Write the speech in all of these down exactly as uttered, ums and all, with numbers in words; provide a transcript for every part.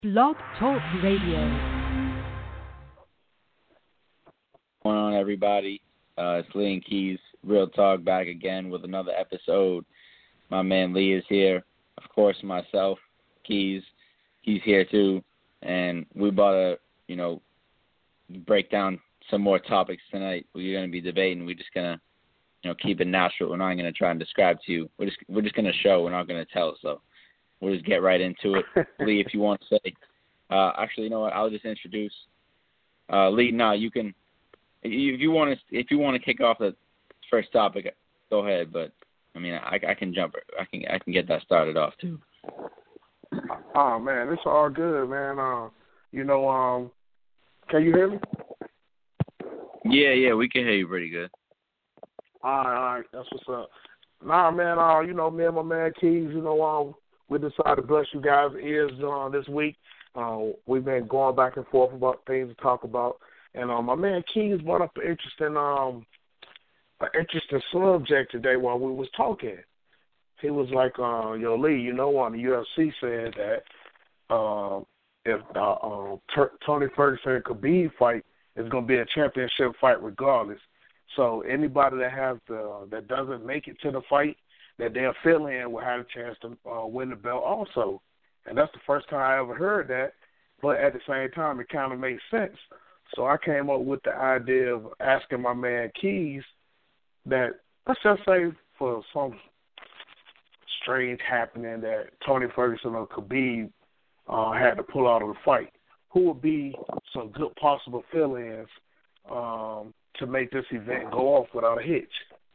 Blog Talk Radio. What's going on, everybody? Uh, it's Lee and Keys, Real Talk, back again with another episode. My man Lee is here. Of course, myself, Keys, he's here too. And we about to, you know, break down some more topics tonight. We're going to be debating. We're just going to, you know, keep it natural. We're not going to try and describe to you. We're just we're just going to show. We're not going to tell. So we'll just get right into it. Lee, if you want to say, uh, actually, you know what? I'll just introduce uh, Lee. No, you can. If you want to, if you want to kick off the first topic, go ahead. But I mean, I, I can jump. I can I can get that started off too. Oh man, it's all good, man. Uh, you know, um, can you hear me? Yeah, yeah, we can hear you pretty good. All right, all right, that's what's up. Nah, man, uh, you know, me and my man Keys, you know, um, we decided to bless you guys' ears uh, this week. Uh, we've been going back and forth about things to talk about, and uh, my man Keys brought up an interesting, um, an interesting subject today while we was talking. He was like, uh, "Yo, Lee, you know, on the U F C said that uh, if the uh, T- Tony Ferguson and Khabib fight is going to be a championship fight regardless." So anybody that has the that doesn't make it to the fight that they're feeling will have a chance to uh, win the belt also, and that's the first time I ever heard that. But at the same time, it kind of makes sense. So I came up with the idea of asking my man Keys that, let's just say for some strange happening that Tony Ferguson or Khabib uh, had to pull out of the fight, who would be some good possible fill-ins um, to make this event go off without a hitch?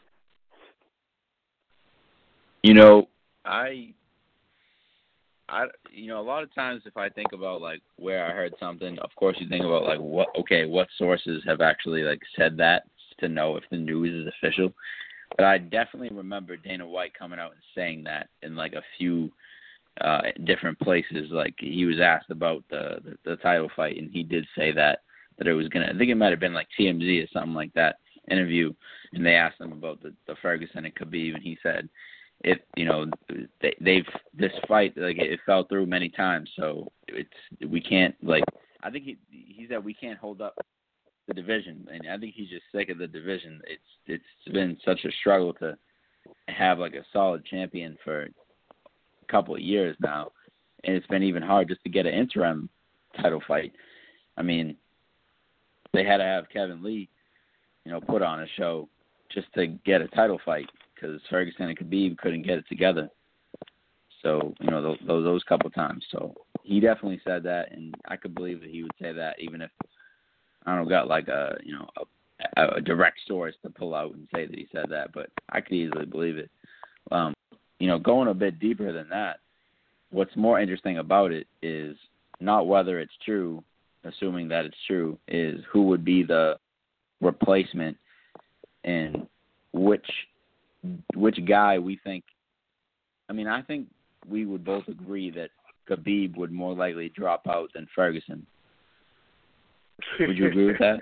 You know, I, I, you know, a lot of times if I think about like where I heard something, of course you think about like what, okay, what sources have actually like said that to know if the news is official. But I definitely remember Dana White coming out and saying that in like a few uh, different places. Like he was asked about the, the the title fight, and he did say that. that it was going to, I think it might have been like T M Z or something like that interview, and they asked him about the, the Ferguson and Khabib, and he said, it, you know, they, they've, this fight, like, it fell through many times, so it's, we can't, like, I think he, he said we can't hold up the division, and I think he's just sick of the division. It's, it's been such a struggle to have, like, a solid champion for a couple of years now, and it's been even hard just to get an interim title fight. I mean, they had to have Kevin Lee, you know, put on a show just to get a title fight because Ferguson and Khabib couldn't get it together. So, you know, those, those couple times. So he definitely said that, and I could believe that he would say that even if, I don't know, got like a, you know, a, a direct source to pull out and say that he said that, but I could easily believe it. Um, you know, going a bit deeper than that, what's more interesting about it is not whether it's true, assuming that it's true, is who would be the replacement and which which guy we think. I mean, I think we would both agree that Khabib would more likely drop out than Ferguson. Would you agree with that?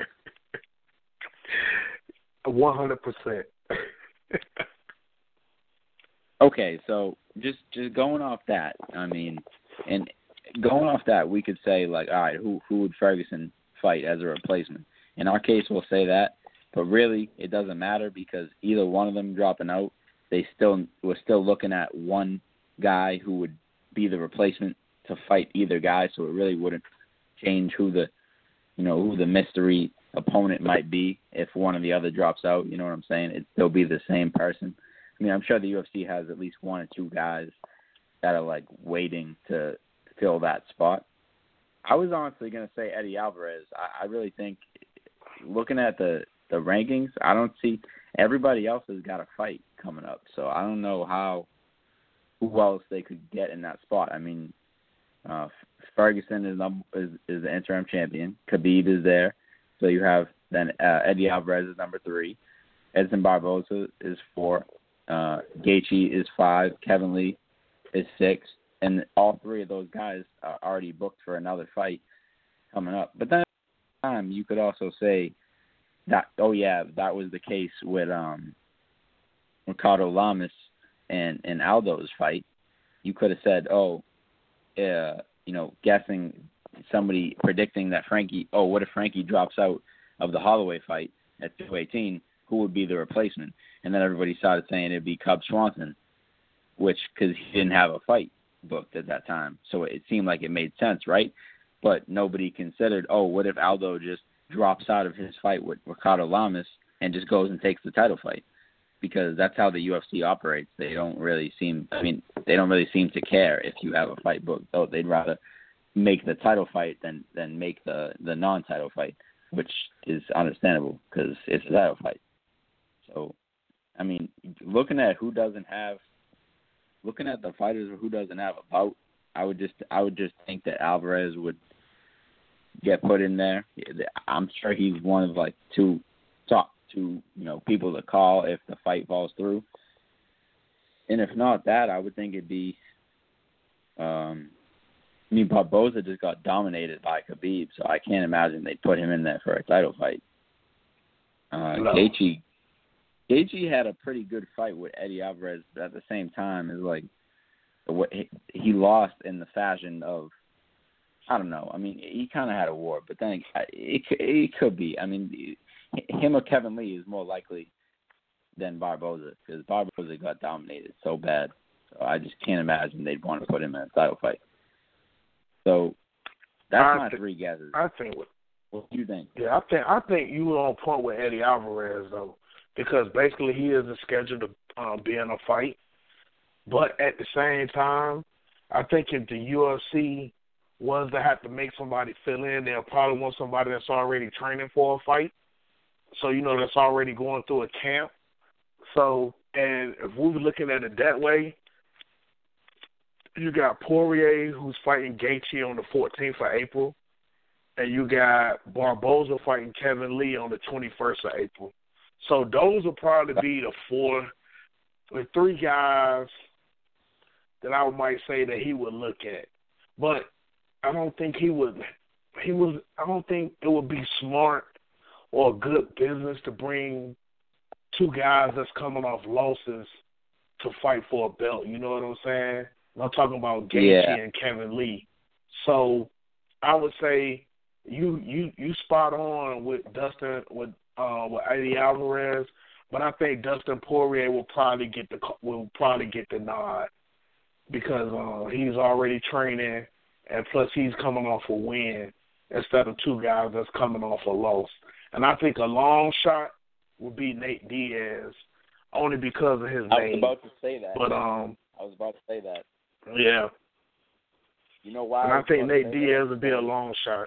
one hundred percent. Okay, so just just going off that, I mean, and going off that, we could say, like, all right, who who would Ferguson fight as a replacement? In our case, we'll say that, but really, it doesn't matter because either one of them dropping out, they still we're still looking at one guy who would be the replacement to fight either guy. So it really wouldn't change who the you know who the mystery opponent might be if one or the other drops out. You know what I'm saying? It'd still be the same person. I mean, I'm sure the U F C has at least one or two guys that are like waiting to fill that spot. I was honestly going to say Eddie Alvarez. I, I really think, looking at the, the rankings, I don't see everybody else has got a fight coming up. So I don't know how who else they could get in that spot. I mean, uh, Ferguson is, num- is is the interim champion. Khabib is there. So you have then uh, Eddie Alvarez is number three. Edson Barboza is four. Uh, Gaethje is five. Kevin Lee is six. And all three of those guys are already booked for another fight coming up. But then at the time, you could also say that, oh, yeah, that was the case with um, Ricardo Lamas and, and Aldo's fight. You could have said, oh, uh, you know, guessing somebody predicting that Frankie, oh, what if Frankie drops out of the Holloway fight at two eighteen? Who would be the replacement? And then everybody started saying it'd be Cub Swanson, which because he didn't have a fight booked at that time, so it seemed like it made sense, right? But nobody considered, oh, what if Aldo just drops out of his fight with Ricardo Lamas and just goes and takes the title fight? Because that's how the U F C operates. They don't really seem, I mean, they don't really seem to care if you have a fight booked. Oh, they'd rather make the title fight than than make the the non-title fight, which is understandable because it's a title fight. So, I mean, looking at who doesn't have, looking at the fighters who doesn't have a bout, I would just I would just think that Alvarez would get put in there. I'm sure he's one of like two top two, you know, people to call if the fight falls through. And if not that, I would think it'd be um I mean, Barboza just got dominated by Khabib, so I can't imagine they'd put him in there for a title fight. Uh no. Gaethje Gaethje had a pretty good fight with Eddie Alvarez, but at the same time, it's like he lost in the fashion of, I don't know. I mean, he kind of had a war, but then it, it, it could be. I mean, him or Kevin Lee is more likely than Barboza because Barboza got dominated so bad. So I just can't imagine they'd want to put him in a title fight. So that's I my th- three guesses. I think. What do you think? Yeah, I think I think you were on point with Eddie Alvarez though, because basically he isn't scheduled to uh, be in a fight. But at the same time, I think if the U F C was to have to make somebody fill in, they'll probably want somebody that's already training for a fight. So, you know, that's already going through a camp. So, and if we were looking at it that way, you got Poirier, who's fighting Gaethje on the fourteenth of April, and you got Barboza fighting Kevin Lee on the twenty-first of April. So those will probably be the four, the three guys that I might say that he would look at. But I don't think he would, he was, I don't think it would be smart or good business to bring two guys that's coming off losses to fight for a belt. You know what I'm saying? I'm talking about Gaethje yeah. and Kevin Lee. So I would say you you you spot on with Dustin with uh, with Eddie Alvarez, but I think Dustin Poirier will probably get the will probably get the nod because uh, he's already training, and plus he's coming off a win instead of two guys that's coming off a loss. And I think a long shot would be Nate Diaz, only because of his I name. was about to say that. But um, I was about to say that. Yeah. You know why? And I, I think Nate Diaz that? would be a long shot.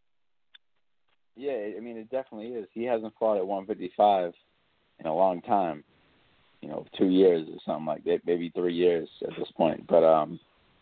Yeah, I mean, it definitely is. He hasn't fought at one fifty-five in a long time. You know, two years or something like that, maybe three years at this point. But, um,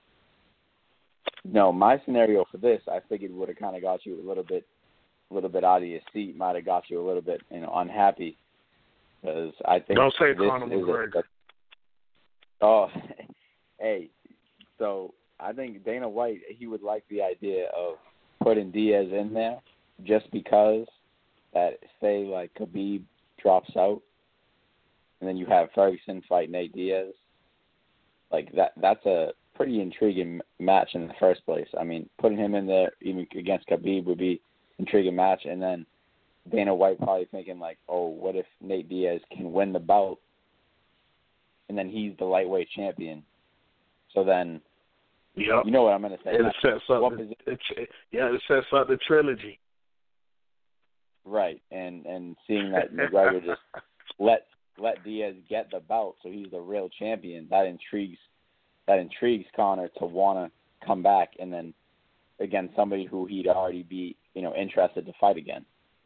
no, my scenario for this, I figured would have kind of got you a little bit a little bit out of your seat, might have got you a little bit, you know, unhappy. Because I think Don't say this Conor is McGregor. A, oh, hey, so I think Dana White, he would like the idea of putting Diaz in there just because that, say, like Khabib drops out and then you have Ferguson fight Nate Diaz. Like, that that's a pretty intriguing match in the first place. I mean, putting him in there even against Khabib would be an intriguing match. And then Dana White probably thinking, like, oh, what if Nate Diaz can win the bout and then he's the lightweight champion? So then, yep. You know what I'm going to say. It sets up the, it, yeah, it sets up the trilogy. Right, and and seeing that McGregor just let let Diaz get the bout, so he's the real champion. That intrigues that intrigues Conor to want to come back and then against somebody who he'd already be, you know, interested to fight again.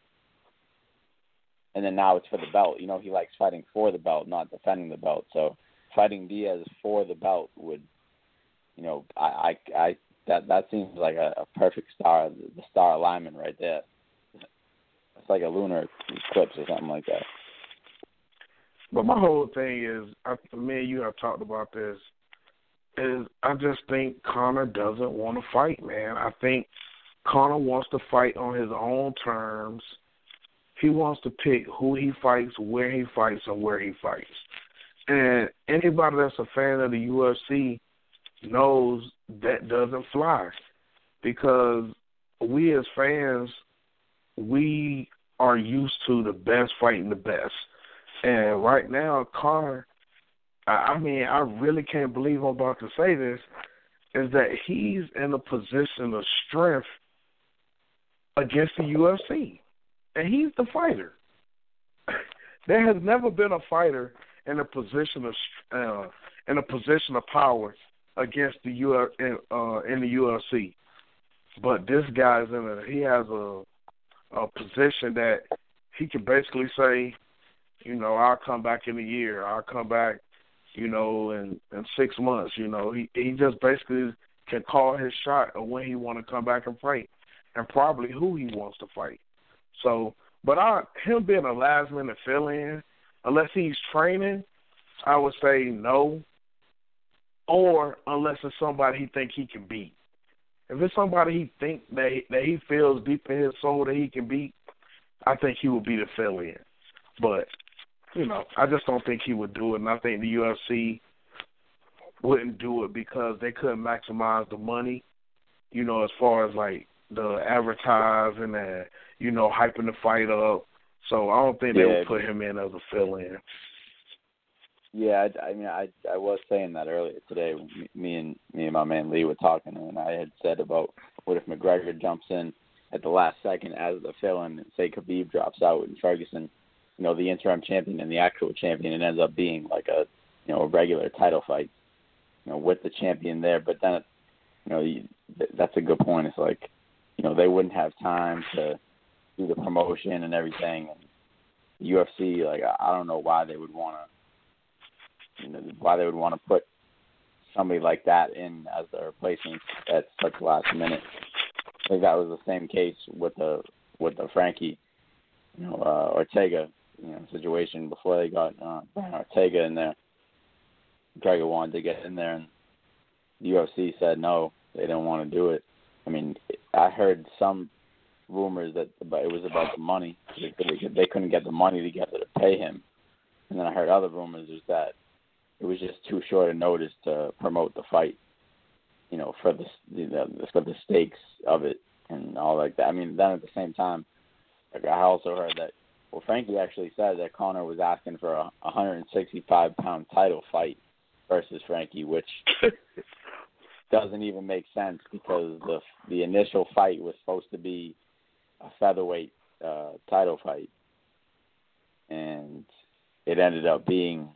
And then now it's for the belt. You know, he likes fighting for the belt, not defending the belt. So fighting Diaz for the belt would, you know, I, I, I that that seems like a, a perfect star, the star alignment right there. It's like a lunar eclipse or something like that. But my whole thing is, I, me and you have talked about this, is I just think Conor doesn't want to fight, man. I think Conor wants to fight on his own terms. He wants to pick who he fights, where he fights, and where he fights. And anybody that's a fan of the U F C knows that doesn't fly. because we as fans, we are used to the best fighting the best. And right now, Conor, I mean, I really can't believe I'm about to say this, is that he's in a position of strength against the U F C. And he's the fighter. There has never been a fighter in a position of uh, in a position of power against the U F, uh, in the U F C. But this guy's in a he has a a position that he can basically say, you know, I'll come back in a year, I'll come back, you know, in, in six months. You know, he he just basically can call his shot of when he want to come back and fight, and probably who he wants to fight. So, but I, him being a last minute fill in, unless he's training, I would say no. Or unless it's somebody he think he can beat. If it's somebody he think that he, that he feels deep in his soul that he can beat, I think he would be the fill in. But you know, I just don't think he would do it, and I think the U F C wouldn't do it because they couldn't maximize the money, you know, as far as, like, the advertising and, you know, hyping the fight up. So I don't think yeah. they would put him in as a fill-in. Yeah, I, I mean, I I was saying that earlier today. Me and me and my man Lee were talking, and I had said about what if McGregor jumps in at the last second as the fill-in, and say Khabib drops out and Ferguson, you know, the interim champion and the actual champion, and ends up being like a, you know, a regular title fight, you know, with the champion there. But then, you know, you, that's a good point. It's like, you know, they wouldn't have time to do the promotion and everything. And the U F C, like, I don't know why they would want to, you know, why they would want to put somebody like that in as their replacement at such last minute. I think that was the same case with the with the Frankie, you know, uh, Ortega, you know, situation before they got uh, Ortega in there. Gregor wanted to get in there, and the U F C said no, they didn't want to do it. I mean, I heard some rumors that it was about the money. They, they couldn't get the money together to pay him. And then I heard other rumors is that it was just too short a notice to promote the fight, you know, for the, the for the stakes of it and all like that. I mean, then at the same time, like I also heard that, well, Frankie actually said that Conor was asking for a one hundred sixty-five pound title fight versus Frankie, which doesn't even make sense because the the initial fight was supposed to be a featherweight uh, title fight, and it ended up being,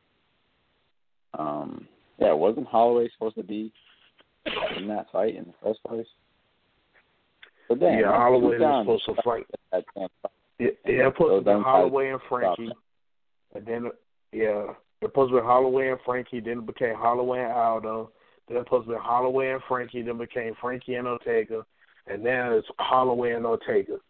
um, yeah, wasn't Holloway supposed to be in that fight in the first place? But then, yeah, Holloway was supposed to fight. That fight. Yeah, yeah, it supposed to be Holloway and Frankie, and then yeah, it supposed to be Holloway and Frankie. Then it became Holloway and Aldo. Then it supposed to be Holloway and Frankie. Then it became Frankie and Ortega, and now it's Holloway and Ortega.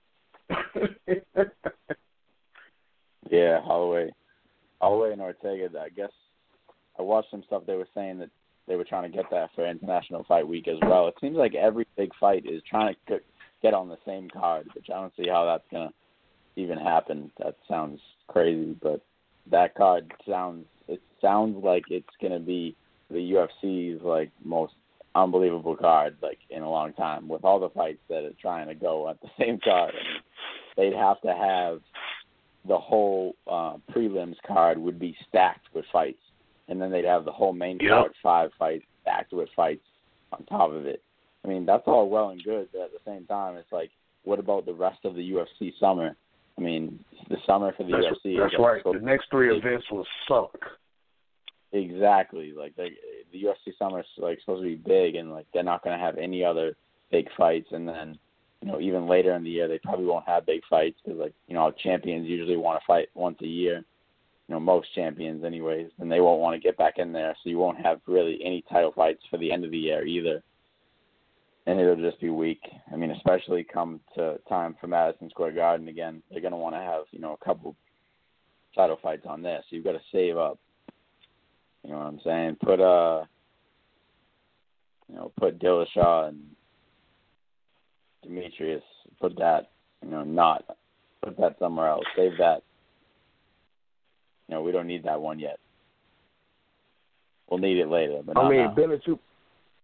Yeah, Holloway, Holloway and Ortega. I guess I watched some stuff. They were saying that they were trying to get that for International Fight Week as well. It seems like every big fight is trying to get on the same card, which I don't see how that's gonna even happen. That sounds crazy, but that card sounds it sounds like it's gonna be the U F C's like most unbelievable card like in a long time, with all the fights that are trying to go at the same card. I mean, they'd have to have the whole uh, prelims card would be stacked with fights, and then they'd have the whole main yep. card five fights stacked with fights on top of it. I mean, that's all well and good, but at the same time, it's like, what about the rest of the U F C summer? I mean, the summer for the that's, U F C. That's is right. So the next three big. events will suck. Exactly. Like they, the U F C summer is like supposed to be big, and like they're not going to have any other big fights. And then, you know, even later in the year, they probably won't have big fights because, like, you know, champions usually want to fight once a year. You know, most champions, anyways, and they won't want to get back in there. So you won't have really any title fights for the end of the year either. And it'll just be weak. I mean, especially come to time for Madison Square Garden again, they're going to want to have, you know, a couple title fights on there. So you've got to save up. You know what I'm saying? Put uh, you know, put Dillashaw and Demetrius. Put that, you know, not put that somewhere else. Save that. You know, we don't need that one yet. We'll need it later, but not I mean, now. Bellator,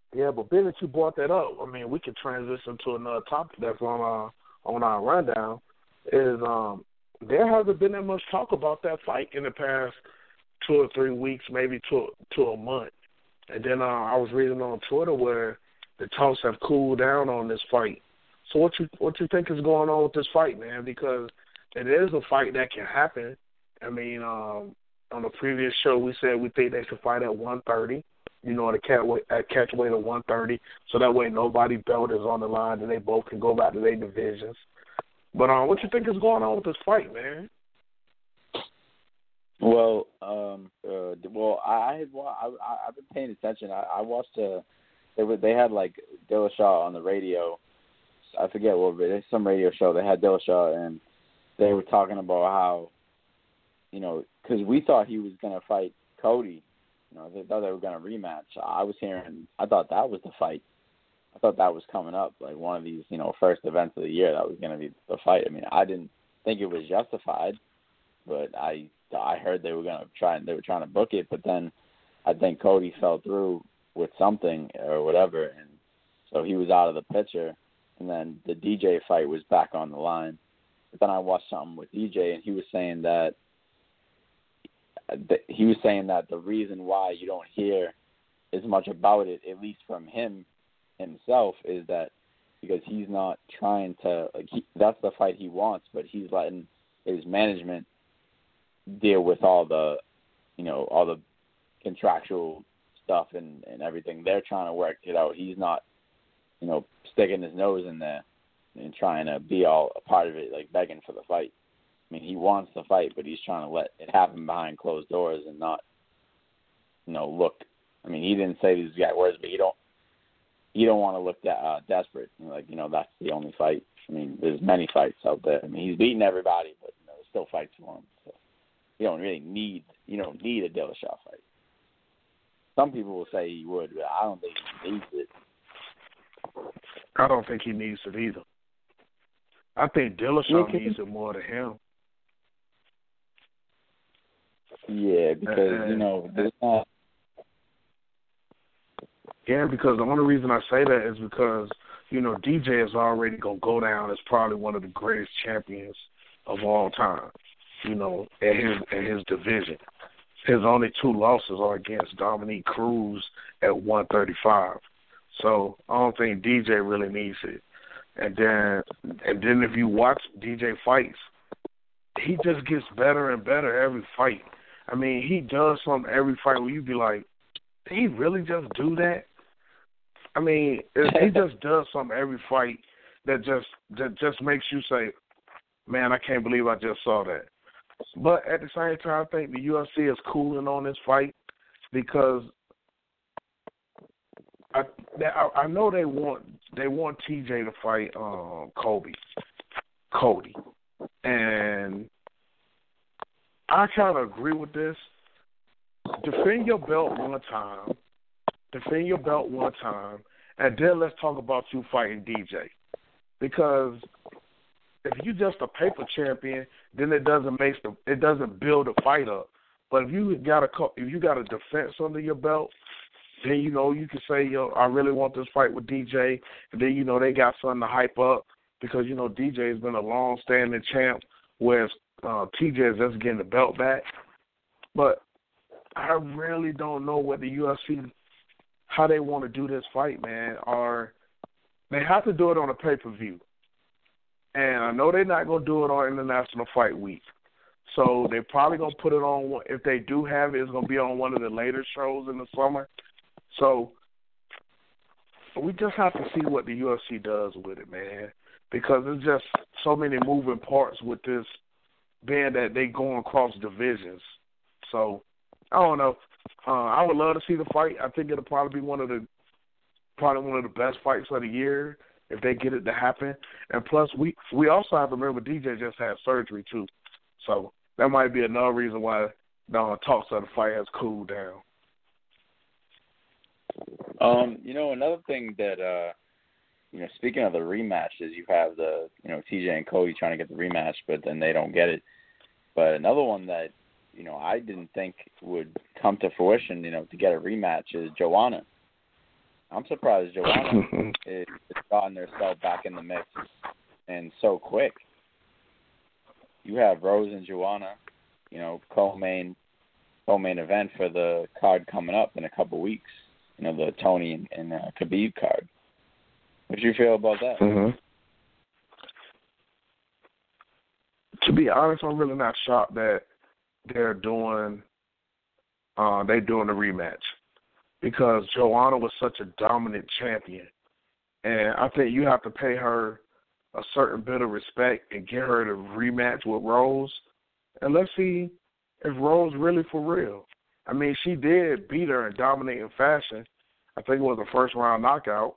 Yeah, but being that you brought that up, I mean, we can transition to another topic that's on our on our rundown. Is um, there hasn't been that much talk about that fight in the past two or three weeks, maybe to to a month. And then uh, I was reading on Twitter where the talks have cooled down on this fight. So what you what you think is going on with this fight, man? Because it is a fight that can happen. I mean, um, on the previous show we said we think they should fight at one thirty. You know, at a catch weight at catch weight of one thirty, so that way nobody belt is on the line and they both can go back to their divisions. But um, what you think is going on with this fight, man? Well, um, uh, well, I had I, I I've been paying attention. I, I watched uh they were they had like Dillashaw on the radio. I forget what, but it's some radio show. They had Dillashaw and they were talking about how, you know, because we thought he was gonna fight Cody. You know, they thought they were going to rematch. I was hearing, I thought that was the fight. I thought that was coming up, like one of these, you know, first events of the year. That was going to be the fight. I mean, I didn't think it was justified, but I, I heard they were going to try, they were trying to book it. But then I think Cody fell through with something or whatever, and so he was out of the picture. And then the D J fight was back on the line. But then I watched something with D J, and he was saying that. He was saying that the reason why you don't hear as much about it, at least from him himself, is that because he's not trying to, like, he, that's the fight he wants, but he's letting his management deal with all the, you know, all the contractual stuff and, and everything. They're trying to work it out. He's not, you know, sticking his nose in there and trying to be all a part of it, like begging for the fight. I mean, he wants the fight, but he's trying to let it happen behind closed doors and not, you know, look. I mean, he didn't say these exact words, but you don't, you don't want to look that uh, desperate. Like, you know, that's the only fight. I mean, there's many fights out there. I mean, he's beaten everybody, but you know, there's still fights for him. So you don't really need, you don't need a Dillashaw fight. Some people will say he would, but I don't think he needs it. I don't think he needs it either. I think Dillashaw needs it more than him. Yeah, because, uh, you know, there's not... Yeah, because the only reason I say that is because, you know, D J is already going to go down as probably one of the greatest champions of all time, you know, at his, at his division. His only two losses are against Dominique Cruz at one thirty-five. So I don't think D J really needs it. And then, and then if you watch D J fights, he just gets better and better every fight. I mean, he does something every fight where you be like, did he really just do that? I mean, it, he just does something every fight that just that just makes you say, man, I can't believe I just saw that. But at the same time, I think the U F C is cooling on this fight because I I know they want they want T J to fight um, Kobe, Cody, and I kind of agree with this. Defend your belt one time, defend your belt one time, and then let's talk about you fighting D J. Because if you just a paper champion, then it doesn't make the it doesn't build a fight up. But if you got a if you got a defense under your belt, then, you know, you can say, yo, I really want this fight with D J. And then, you know, they got something to hype up because, you know, D J has been a long-standing champ, whereas uh, T J is just getting the belt back. But I really don't know what the U F C, how they want to do this fight, man. Or they have to do it on a pay-per-view. And I know they're not going to do it on International Fight Week. So they're probably going to put it on, if they do have it, it's going to be on one of the later shows in the summer. So we just have to see what the U F C does with it, man, because there's just so many moving parts with this, being that they going across divisions. So I don't know. Uh, I would love to see the fight. I think it'll probably be one of the probably one of the best fights of the year if they get it to happen. And plus, we we also have to remember D J just had surgery too, so that might be another reason why the talks of the fight has cooled down. Um, you know, another thing that, uh, you know, speaking of the rematches, you have the, you know, T J and Cody trying to get the rematch, but then they don't get it. But another one that, you know, I didn't think would come to fruition, you know, to get a rematch is Joanna. I'm surprised Joanna is gotten herself back in the mix and so quick. You have Rose and Joanna, you know, co-main, co-main event for the card coming up in a couple weeks. You know, the Tony and, and uh, Khabib card. What do you feel about that? Mm-hmm. To be honest, I'm really not shocked that they're doing uh, they doing a rematch because Joanna was such a dominant champion, and I think you have to pay her a certain bit of respect and get her to rematch with Rose, and let's see if Rose really for real. I mean, she did beat her in dominating fashion. I think it was a first round knockout,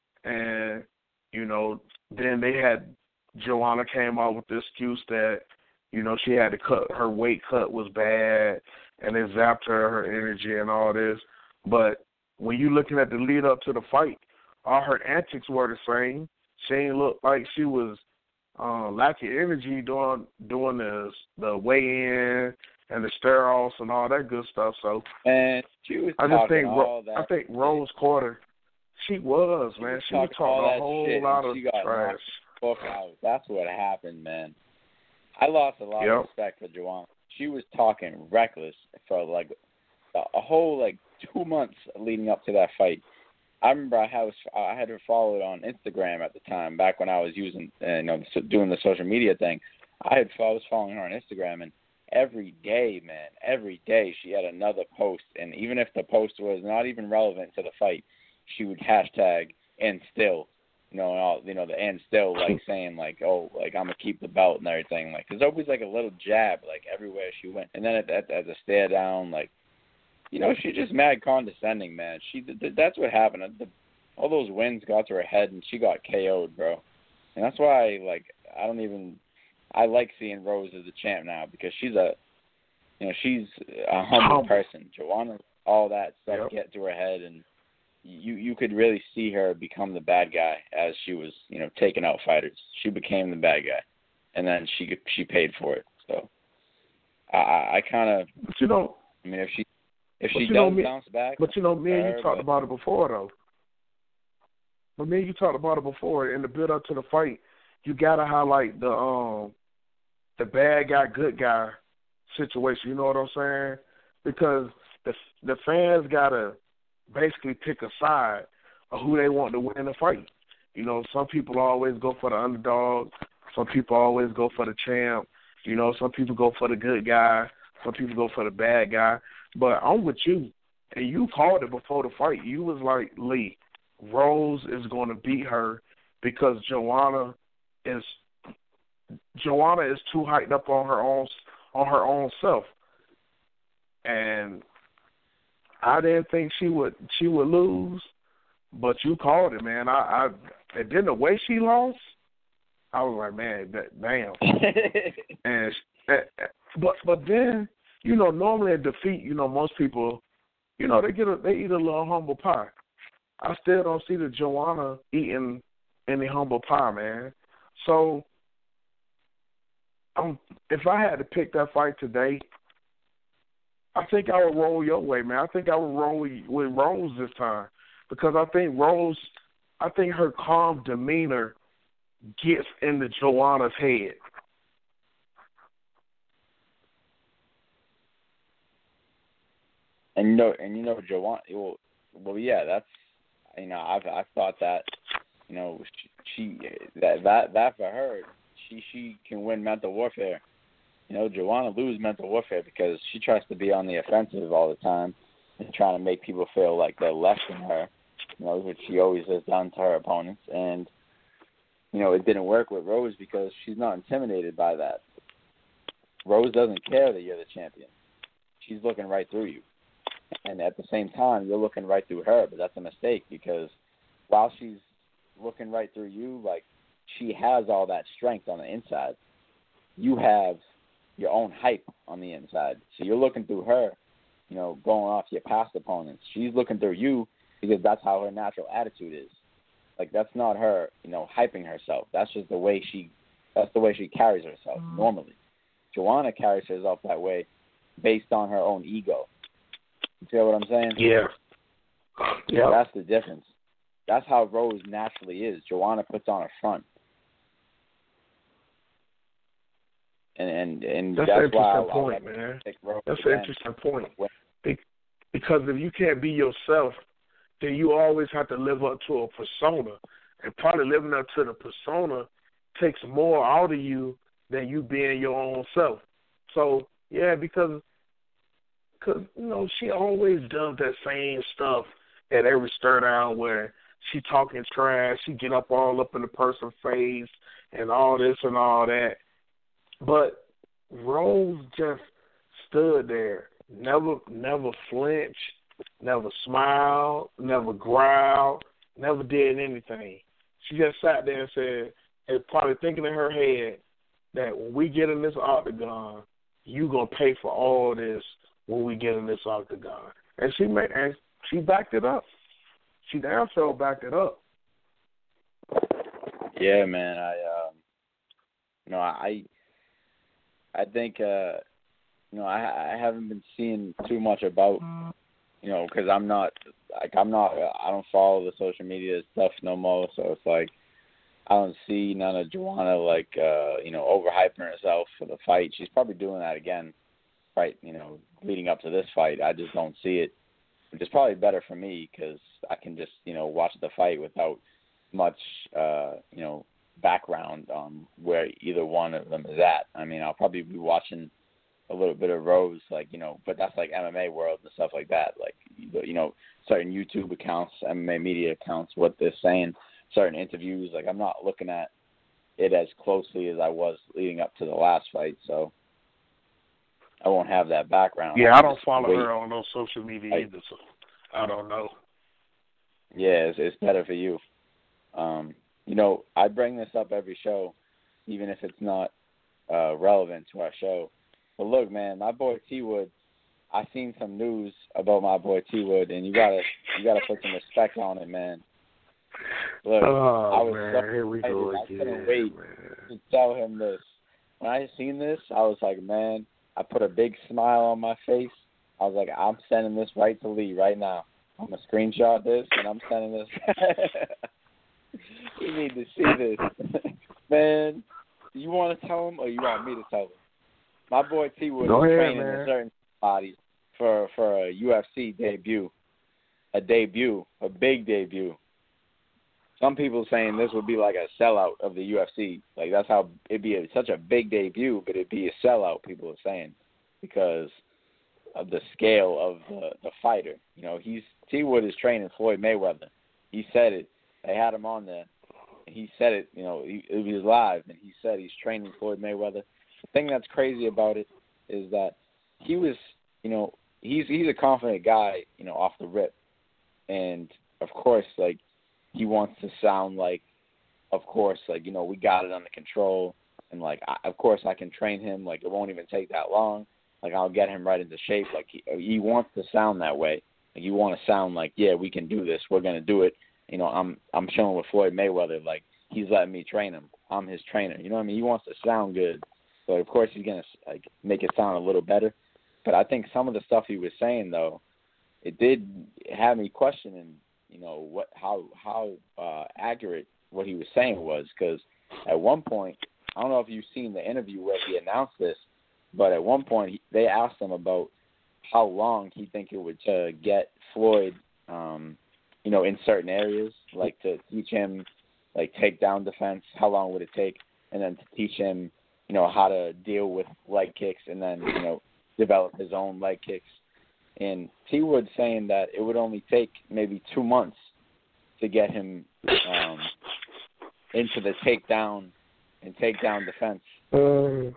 and you know then they had. Joanna came out with the excuse that, you know, she had to cut, her weight cut was bad, and it zapped her, her energy and all this. But when you're looking at the lead up to the fight, all her antics were the same. She ain't look like she was uh, lacking energy doing doing the the weigh-in and the steroids and all that good stuff. So and she was I just think all that I think Rose Quarter, she was she man. Was she was talking a whole lot of trash. Book out. That's what happened, man. I lost a lot yep. of respect for Joanna. She was talking reckless for like a, a whole like two months leading up to that fight. I remember I had I had her followed on Instagram at the time, back when I was using uh, you know doing the social media thing. I had I was following her on Instagram, and every day, man, every day she had another post, and even if the post was not even relevant to the fight, she would hashtag and still. You know, and all, you know, the and still like saying like, oh, like I'm gonna keep the belt and everything. Like, there's always like a little jab like everywhere she went. And then at, at, at the stare down, like, you know, she's just mad condescending, man. She th- that's what happened. The, all those wins got to her head, and she got K O'd, bro. And that's why, like, I don't even. I like seeing Rose as a champ now because she's a, you know, she's a humble person. Joanna, all that stuff yep. get to her head, and. You you could really see her become the bad guy as she was, you know, taking out fighters. She became the bad guy, and then she she paid for it. So I I kind of you know I mean if she if she does know, bounce back, but you know me and you her, talked but, about it before though. But me and you talked about it before in the build up to the fight. You gotta highlight the um the bad guy good guy situation. You know what I'm saying? Because the the fans gotta. Basically pick a side of who they want to win the fight. You know, some people always go for the underdog. Some people always go for the champ. You know, some people go for the good guy. Some people go for the bad guy. But I'm with you. And you called it before the fight. You was like, Lee, Rose is going to beat her because Joanna is Joanna is too hyped up on her own on her own self. And I didn't think she would she would lose, but you called it, man. I, I and then the way she lost, I was like, man, that, damn. and but but then you know normally at defeat, you know most people, you know they get a, they eat a little humble pie. I still don't see the Joanna eating any humble pie, man. So um, if I had to pick that fight today. I think I would roll your way, man. I think I would roll with, with Rose this time because I think Rose, I think her calm demeanor gets into Joanna's head. And you know, and you know, Joanna. Well, well, yeah, that's you know, I've I've thought that, you know, she, she that that that for her, she she can win mental warfare. You know, Joanna loses mental warfare because she tries to be on the offensive all the time and trying to make people feel like they're less than her, you know, which she always has done to her opponents. And, you know, it didn't work with Rose because she's not intimidated by that. Rose doesn't care that you're the champion. She's looking right through you. And at the same time, you're looking right through her, but that's a mistake because while she's looking right through you, like, she has all that strength on the inside. You have your own hype on the inside. So you're looking through her, you know, going off your past opponents. She's looking through you because that's how her natural attitude is. Like, that's not her, you know, hyping herself. That's just the way she, that's the way she carries herself mm-hmm. normally. Joanna carries herself that way based on her own ego. You feel what I'm saying? Yeah. Yeah. That's the difference. that's how Rose naturally is. Joanna puts on a front. And and, and that's, that's an interesting why I'll, point, I'll man. Rose That's again. an interesting point. Because if you can't be yourself, then you always have to live up to a persona. And probably living up to the persona takes more out of you than you being your own self. So, yeah, because, cause, you know, she always does that same stuff at every stir down where she talking trash, she get up all up in the person's face and all this and all that. But Rose just stood there, never never flinched, never smiled, never growled, never did anything. She just sat there and said, and probably thinking in her head that when we get in this octagon, you gonna pay for all this when we get in this octagon. And she made, and she backed it up. She damn sure backed it up. Yeah, man. I, um, you know, I, I think, uh, you know, I, I haven't been seeing too much about, you know, because I'm not, like, I'm not, I don't follow the social media stuff no more. So it's like, I don't see none of Joanna, like, uh, you know, overhyping herself for the fight. She's probably doing that again, right? You know, leading up to this fight. I just don't see it. Which is probably better for me because I can just, you know, watch the fight without much, uh, you know, background on where either one of them is at. I mean, I'll probably be watching a little bit of Rose, like, you know, but that's like M M A World and stuff like that. Like, you know, certain YouTube accounts, M M A media accounts, what they're saying, certain interviews. Like, I'm not looking at it as closely as I was leading up to the last fight, so I won't have that background. Yeah, I don't Just follow wait. her on no social media I, either, so I don't know. Yeah, it's, it's better for you. Um, you know, I bring this up every show, even if it's not uh, relevant to our show. But look, man, my boy T Wood, I seen some news about my boy T Wood, and you gotta you gotta put some respect on it, man. Look, oh, I was man, so here we excited. go I again, couldn't wait man. to tell him this. When I seen this, I was like, man, I put a big smile on my face. I was like, I'm sending this right to Lee right now. I'm going to screenshot this, and I'm sending this. You need to see this. Man, you want to tell him or you want me to tell him? My boy T Wood is ahead, training man. a certain body for, for a U F C debut. A debut, a big debut. Some people saying this would be like a sellout of the U F C. Like, that's how it'd be a, such a big debut, but it'd be a sellout, people are saying, because of the scale of the, the fighter. You know, he's T Wood is training Floyd Mayweather. He said it. They had him on there. He said it, you know, he, it was live, and he said he's training Floyd Mayweather. The thing that's crazy about it is that he was, you know, he's he's a confident guy, you know, off the rip. And, of course, like, he wants to sound like, of course, like, you know, we got it under control. And, like, I, of course I can train him. Like, it won't even take that long. Like, I'll get him right into shape. Like, he, he wants to sound that way. Like, you want to sound like, yeah, we can do this. We're going to do it. You know, I'm I'm showing with Floyd Mayweather, like, he's letting me train him. I'm his trainer. You know what I mean? He wants to sound good. So, of course, he's going to, like, make it sound a little better. But I think some of the stuff he was saying, though, it did have me questioning, you know, what how how uh, accurate what he was saying was. Because at one point, I don't know if you've seen the interview where he announced this, but at one point he, they asked him about how long he think it would uh, get Floyd, um, you know, in certain areas, like to teach him, like, takedown defense, how long would it take, and then to teach him, you know, how to deal with leg kicks, and then, you know, develop his own leg kicks. And T Wood saying that it would only take maybe two months to get him um, into the takedown and takedown defense. Um,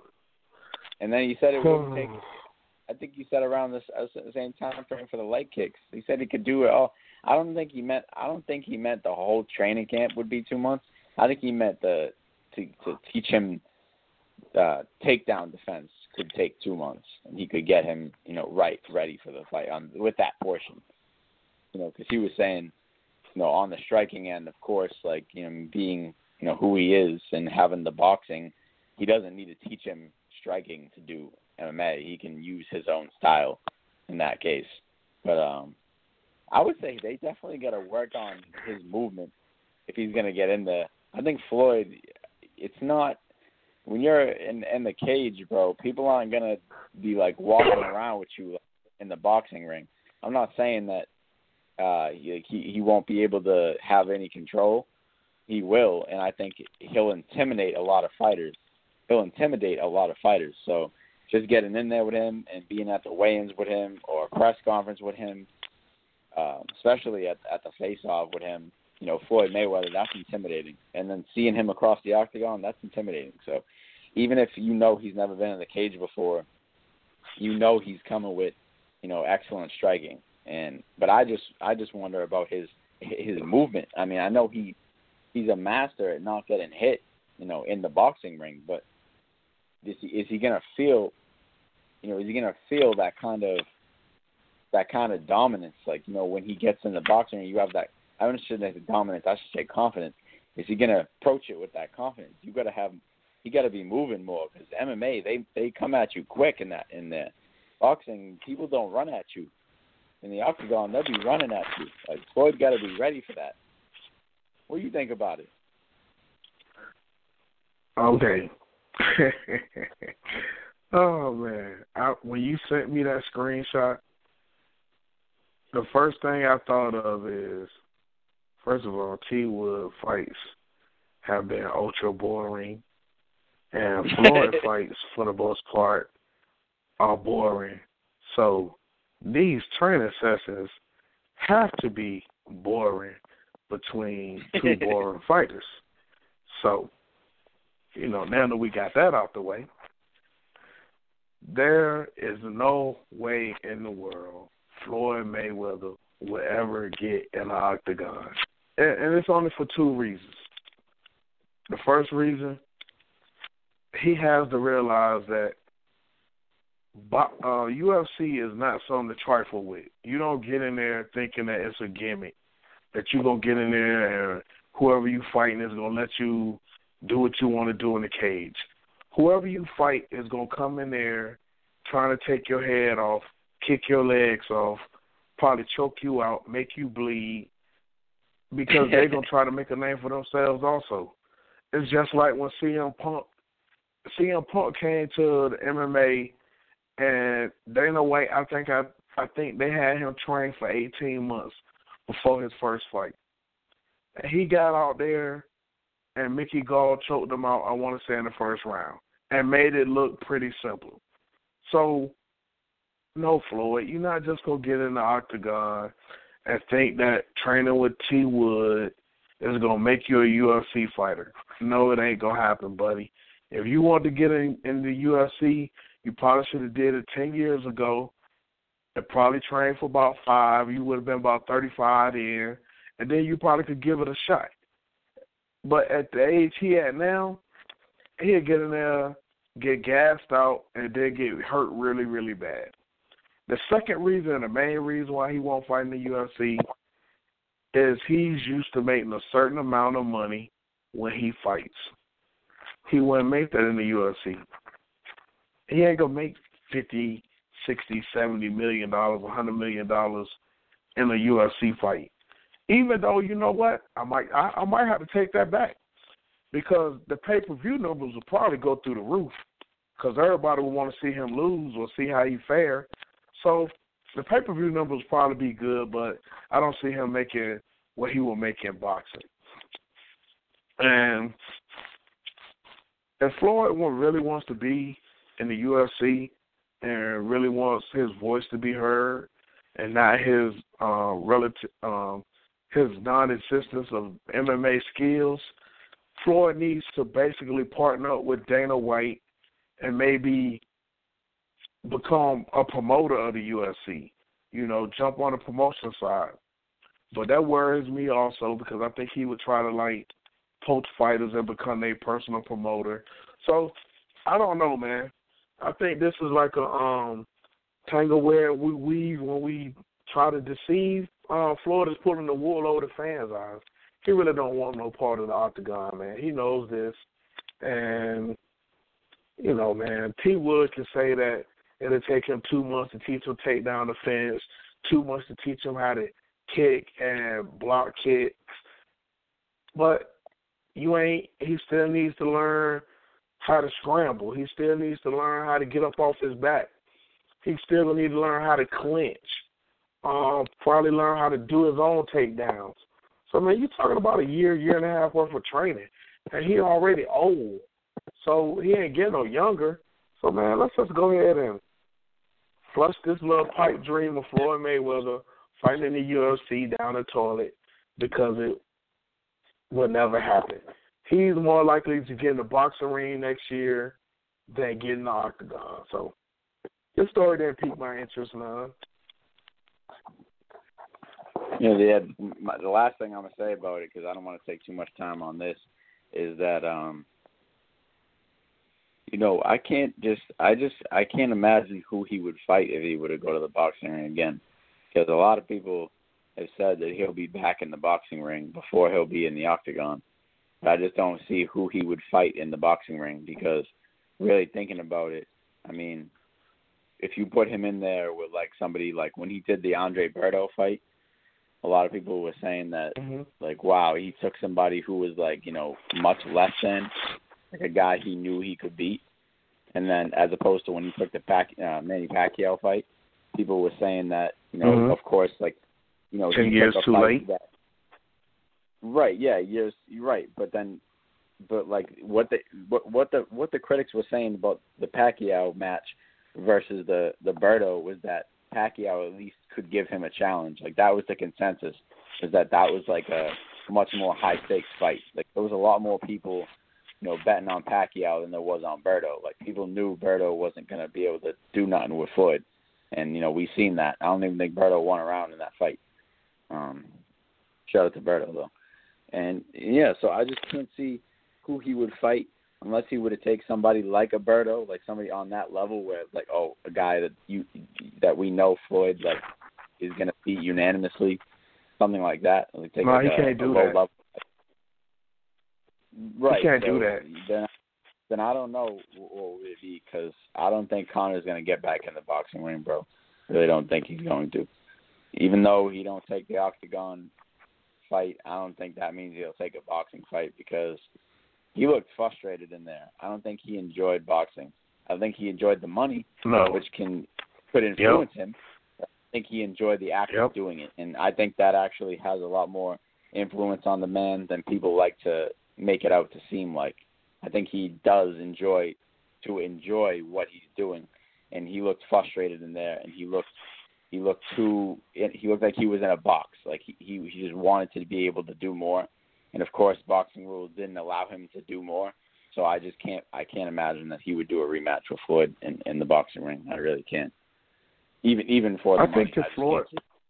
And then he said it wouldn't take, I think he said around this, uh, the same time frame for the leg kicks. He said he could do it all. I don't think he meant, I don't think he meant the whole training camp would be two months. I think he meant the, to, to teach him uh, takedown defense could take two months, and he could get him, you know, right, ready for the fight on with that portion. You know, because he was saying, you know, on the striking end, of course, like, you know, being, you know, who he is and having the boxing, he doesn't need to teach him striking to do M M A. He can use his own style in that case. But um, I would say they definitely got to work on his movement if he's going to get in there. I think Floyd, it's not when you're in in the cage, bro. People aren't going to be like walking around with you in the boxing ring. I'm not saying that uh, he he won't be able to have any control. He will, and I think he'll intimidate a lot of fighters. He'll intimidate a lot of fighters. So just getting in there with him and being at the weigh-ins with him or a press conference with him, uh, especially at at the face-off with him, you know, Floyd Mayweather, that's intimidating. And then seeing him across the octagon, that's intimidating. So even if you know he's never been in the cage before, you know he's coming with, you know, excellent striking. And but I just I just wonder about his his movement. I mean, I know he he's a master at not getting hit, you know, in the boxing ring, but is he, is he gonna feel, you know, is he gonna feel that kind of that kind of dominance? Like, you know, when he gets in the boxing ring, you have that. I don't should say dominance. I should say confidence. Is he gonna approach it with that confidence? You got to have, you got to be moving more because M M A they they come at you quick in that in there. Boxing, people don't run at you. In the octagon, they'll be running at you. Like Floyd got to be ready for that. What do you think about it? Okay. Oh man, I, when you sent me that screenshot, the first thing I thought of is, first of all, T Wood fights have been ultra boring, and Floyd fights for the most part are boring. So these training sessions have to be boring between two boring fighters. So, you know, now that we got that out the way, there is no way in the world Floyd Mayweather will ever get in the octagon. And, and it's only for two reasons. The first reason, he has to realize that uh, U F C is not something to trifle with. You don't get in there thinking that it's a gimmick, that you're going to get in there and whoever you fighting is going to let you do what you want to do in the cage. Whoever you fight is going to come in there trying to take your head off, kick your legs off, probably choke you out, make you bleed, because they're going to try to make a name for themselves also. It's just like when C M Punk, C M Punk came to the M M A, and Dana White, I think I, I think they had him train for eighteen months before his first fight. And he got out there, and Mickey Gall choked him out, I want to say, in the first round, and made it look pretty simple. So, no, Floyd, you're not just going to get in the octagon and think that training with T. Wood is going to make you a U F C fighter. No, it ain't going to happen, buddy. If you want to get in, in the U F C, you probably should have did it ten years ago and probably trained for about five. You would have been about thirty-five in, and then you probably could give it a shot. But at the age he at now, he'll get in there, get gassed out, and then get hurt really, really bad. The second reason, and the main reason why he won't fight in the U F C, is he's used to making a certain amount of money when he fights. He wouldn't make that in the U F C. He ain't going to make fifty, sixty, seventy million dollars, one hundred million dollars in a U F C fight. Even though, you know what, I might I, I might have to take that back, because the pay-per-view numbers will probably go through the roof, because everybody will want to see him lose or see how he fare. So the pay-per-view numbers will probably be good, but I don't see him making what he will make in boxing. And if Floyd really wants to be in the U F C and really wants his voice to be heard and not his uh, relative, um, his non-existence of M M A skills, Floyd needs to basically partner up with Dana White and maybe become a promoter of the U F C, you know, jump on the promotion side. But that worries me also, because I think he would try to, like, poach fighters and become a personal promoter. So, I don't know, man. I think this is like a um, tangle where we weave when we try to deceive. Uh, Floyd is pulling the wool over the fans' eyes. He really don't want no part of the octagon, man. He knows this. And, you know, man, T. Wood can say that it'll take him two months to teach him take down the fence, two months to teach him how to kick and block kicks. But you ain't. He still needs to learn how to scramble. He still needs to learn how to get up off his back. He still gonna need to learn how to clinch. Um, probably learn how to do his own takedowns. So, man, you're talking about a year, year and a half worth of training, and he already old. So he ain't getting no younger. So, man, let's just go ahead and flush this little pipe dream of Floyd Mayweather fighting in the U F C down the toilet because it will never happen. He's more likely to get in the boxing ring next year than get in the octagon. So this story didn't pique my interest, man. You know, the, my, the last thing I'm going to say about it, because I don't want to take too much time on this, is that, um, you know, I can't just, I just, I can't imagine who he would fight if he were to go to the boxing ring again. Because a lot of people have said that he'll be back in the boxing ring before he'll be in the octagon. But I just don't see who he would fight in the boxing ring because really thinking about it, I mean, if you put him in there with like somebody like when he did the Andre Berto fight, a lot of people were saying that, mm-hmm. like, wow, he took somebody who was like, you know, much less than, like a guy he knew he could beat. And then as opposed to when he took the Pac, uh, Manny Pacquiao fight, people were saying that, you know, mm-hmm. of course, like, you know, ten he years took a too fight late. That, right, yeah, years, you're right. But then, but like what the what, what the what the critics were saying about the Pacquiao match versus the the Berto was that Pacquiao at least could give him a challenge. Like that was the consensus, was that that was like a much more high stakes fight. Like there was a lot more people, you know, betting on Pacquiao than there was on Berto. Like people knew Berto wasn't going to be able to do nothing with Floyd, and you know we've seen that. I don't even think Berto won a round in that fight. Um, shout out to Berto though, and yeah, so I just can't see who he would fight. Unless he were to take somebody like a Berto, like somebody on that level where it's like, oh, a guy that you that we know Floyd like is gonna beat unanimously, something like that. Like take no, like he a, can't do a low that. level. Right, he can't so do that. Then, then I don't know what would it be because I don't think Conor's gonna get back in the boxing ring, bro. Really don't think he's going to. Even though he don't take the octagon fight, I don't think that means he'll take a boxing fight because he looked frustrated in there. I don't think he enjoyed boxing. I think he enjoyed the money, no. which can could influence yep. him. I think he enjoyed the act yep. of doing it, and I think that actually has a lot more influence on the man than people like to make it out to seem like. I think he does enjoy to enjoy what he's doing, and he looked frustrated in there, and he looked he looked too he looked like he was in a box, like he he, he just wanted to be able to do more. And of course, boxing rules didn't allow him to do more. So I just can't. I can't imagine that he would do a rematch with Floyd in, in the boxing ring. I really can't. Even even for the I money, think if I Floyd,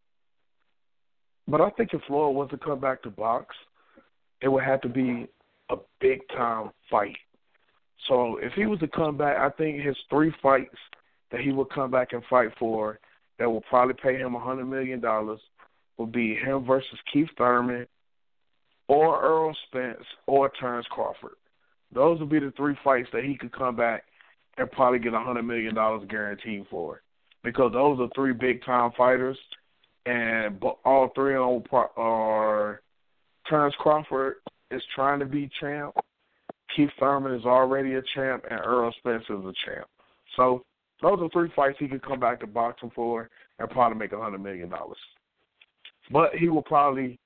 but I think if Floyd was to come back to box, it would have to be a big time fight. So if he was to come back, I think his three fights that he would come back and fight for that will probably pay him a hundred million dollars would be him versus Keith Thurman, or Earl Spence, or Terrence Crawford. Those would be the three fights that he could come back and probably get one hundred million dollars guaranteed for. Because those are three big-time fighters, and all three of them are Terrence Crawford is trying to be champ, Keith Thurman is already a champ, and Earl Spence is a champ. So those are three fights he could come back to boxing for and probably make one hundred million dollars. But he will probably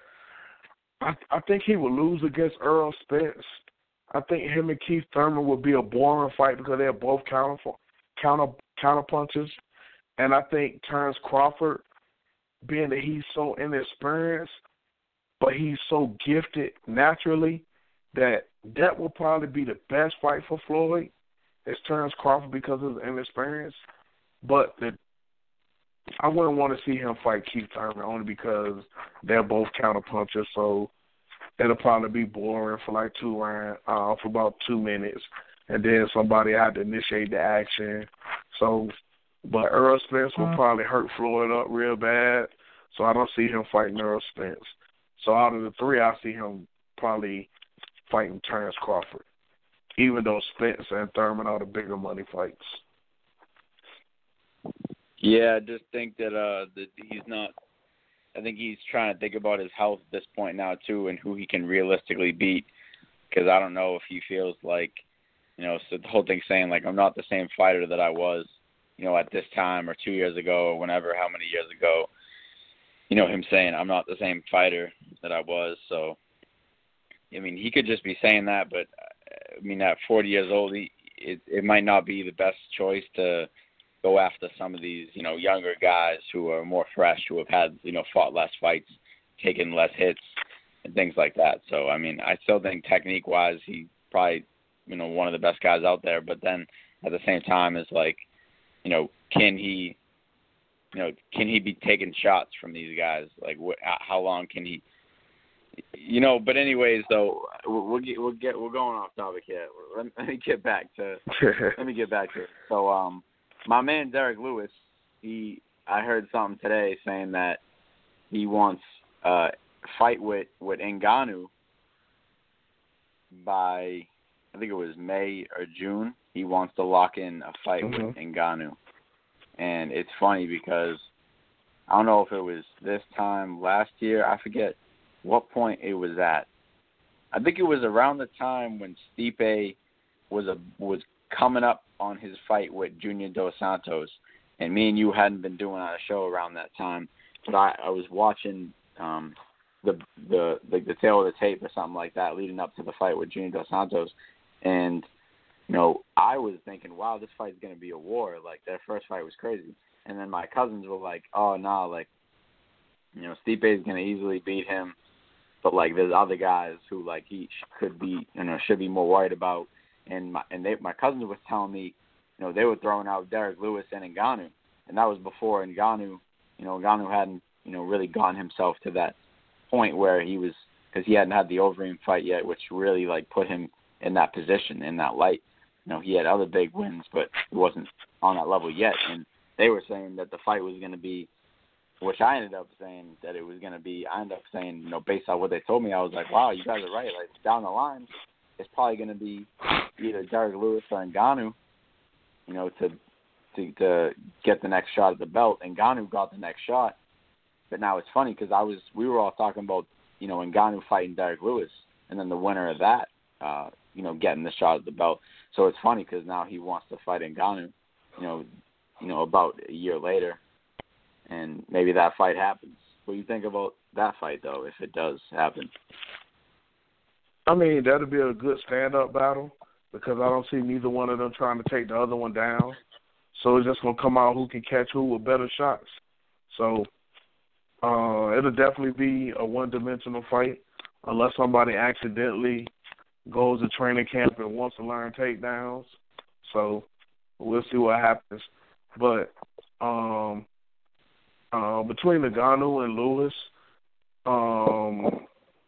I, I think he will lose against Earl Spence. I think him and Keith Thurman will be a boring fight because they're both counter counter counter punches. And I think Terrence Crawford, being that he's so inexperienced, but he's so gifted naturally, that that will probably be the best fight for Floyd. It's Terrence Crawford because of his inexperience. But the I wouldn't want to see him fight Keith Thurman only because they're both counter punchers, so it'll probably be boring for like two rounds, uh, for about two minutes, and then somebody had to initiate the action. So, but Earl Spence will probably hurt Floyd up real bad, so I don't see him fighting Earl Spence. So out of the three, I see him probably fighting Terrence Crawford, even though Spence and Thurman are the bigger money fights. Yeah, I just think that uh that he's not I think he's trying to think about his health at this point now too, and who he can realistically beat. Because I don't know if he feels like, you know, so the whole thing saying like I'm not the same fighter that I was, you know, at this time or two years ago or whenever, how many years ago. You know, him saying I'm not the same fighter that I was. So, I mean, he could just be saying that, but I mean, at forty years old, he, it it might not be the best choice to go after some of these, you know, younger guys who are more fresh, who have had, you know, fought less fights, taken less hits, and things like that. So, I mean, I still think technique-wise, he probably, you know, one of the best guys out there. But then at the same time, is like, you know, can he, you know, can he be taking shots from these guys? Like, wh- how long can he? You know, but anyways, though, we'll, we'll get we'll get we're going off topic here. Let, let me get back to let me get back to it. So, um, my man Derek Lewis, he I heard something today saying that he wants uh fight with with Ngannou by I think it was May or June. He wants to lock in a fight mm-hmm. with Ngannou, and it's funny because I don't know if it was this time last year. I forget what point it was at. I think it was around the time when Stipe was a was coming up on his fight with Junior Dos Santos, and me and you hadn't been doing a show around that time, but I, I was watching um, the the like the tail of the tape or something like that leading up to the fight with Junior Dos Santos, and you know I was thinking, wow, this fight's gonna be a war. Like their first fight was crazy, and then my cousins were like, oh no, nah, like you know Stipe's gonna easily beat him. But like, there's other guys who like he could be, you know, should be more worried about. And my and they, my cousins was telling me, you know, they were throwing out Derek Lewis and Ngannou, and that was before Ngannou, you know, Ngannou hadn't, you know, really gotten himself to that point where he was, because he hadn't had the Overeem fight yet, which really like put him in that position, in that light. You know, he had other big wins, but he wasn't on that level yet. And they were saying that the fight was going to be, which I ended up saying that it was going to be, I ended up saying, you know, based on what they told me, I was like, wow, you guys are right. Like, down the line, it's probably going to be either Derek Lewis or Ngannou, you know, to, to to get the next shot at the belt. Ngannou got the next shot. But now it's funny because I was, we were all talking about, you know, Ngannou fighting Derek Lewis, and then the winner of that, uh, you know, getting the shot at the belt. So it's funny because now he wants to fight Ngannou, you know, you know, about a year later. And maybe that fight happens. What do you think about that fight, though, if it does happen? I mean, that'll be a good stand-up battle because I don't see neither one of them trying to take the other one down. So it's just going to come out who can catch who with better shots. So uh, it'll definitely be a one-dimensional fight unless somebody accidentally goes to training camp and wants to learn takedowns. So we'll see what happens. But um, uh, between Ngannou and Lewis, um,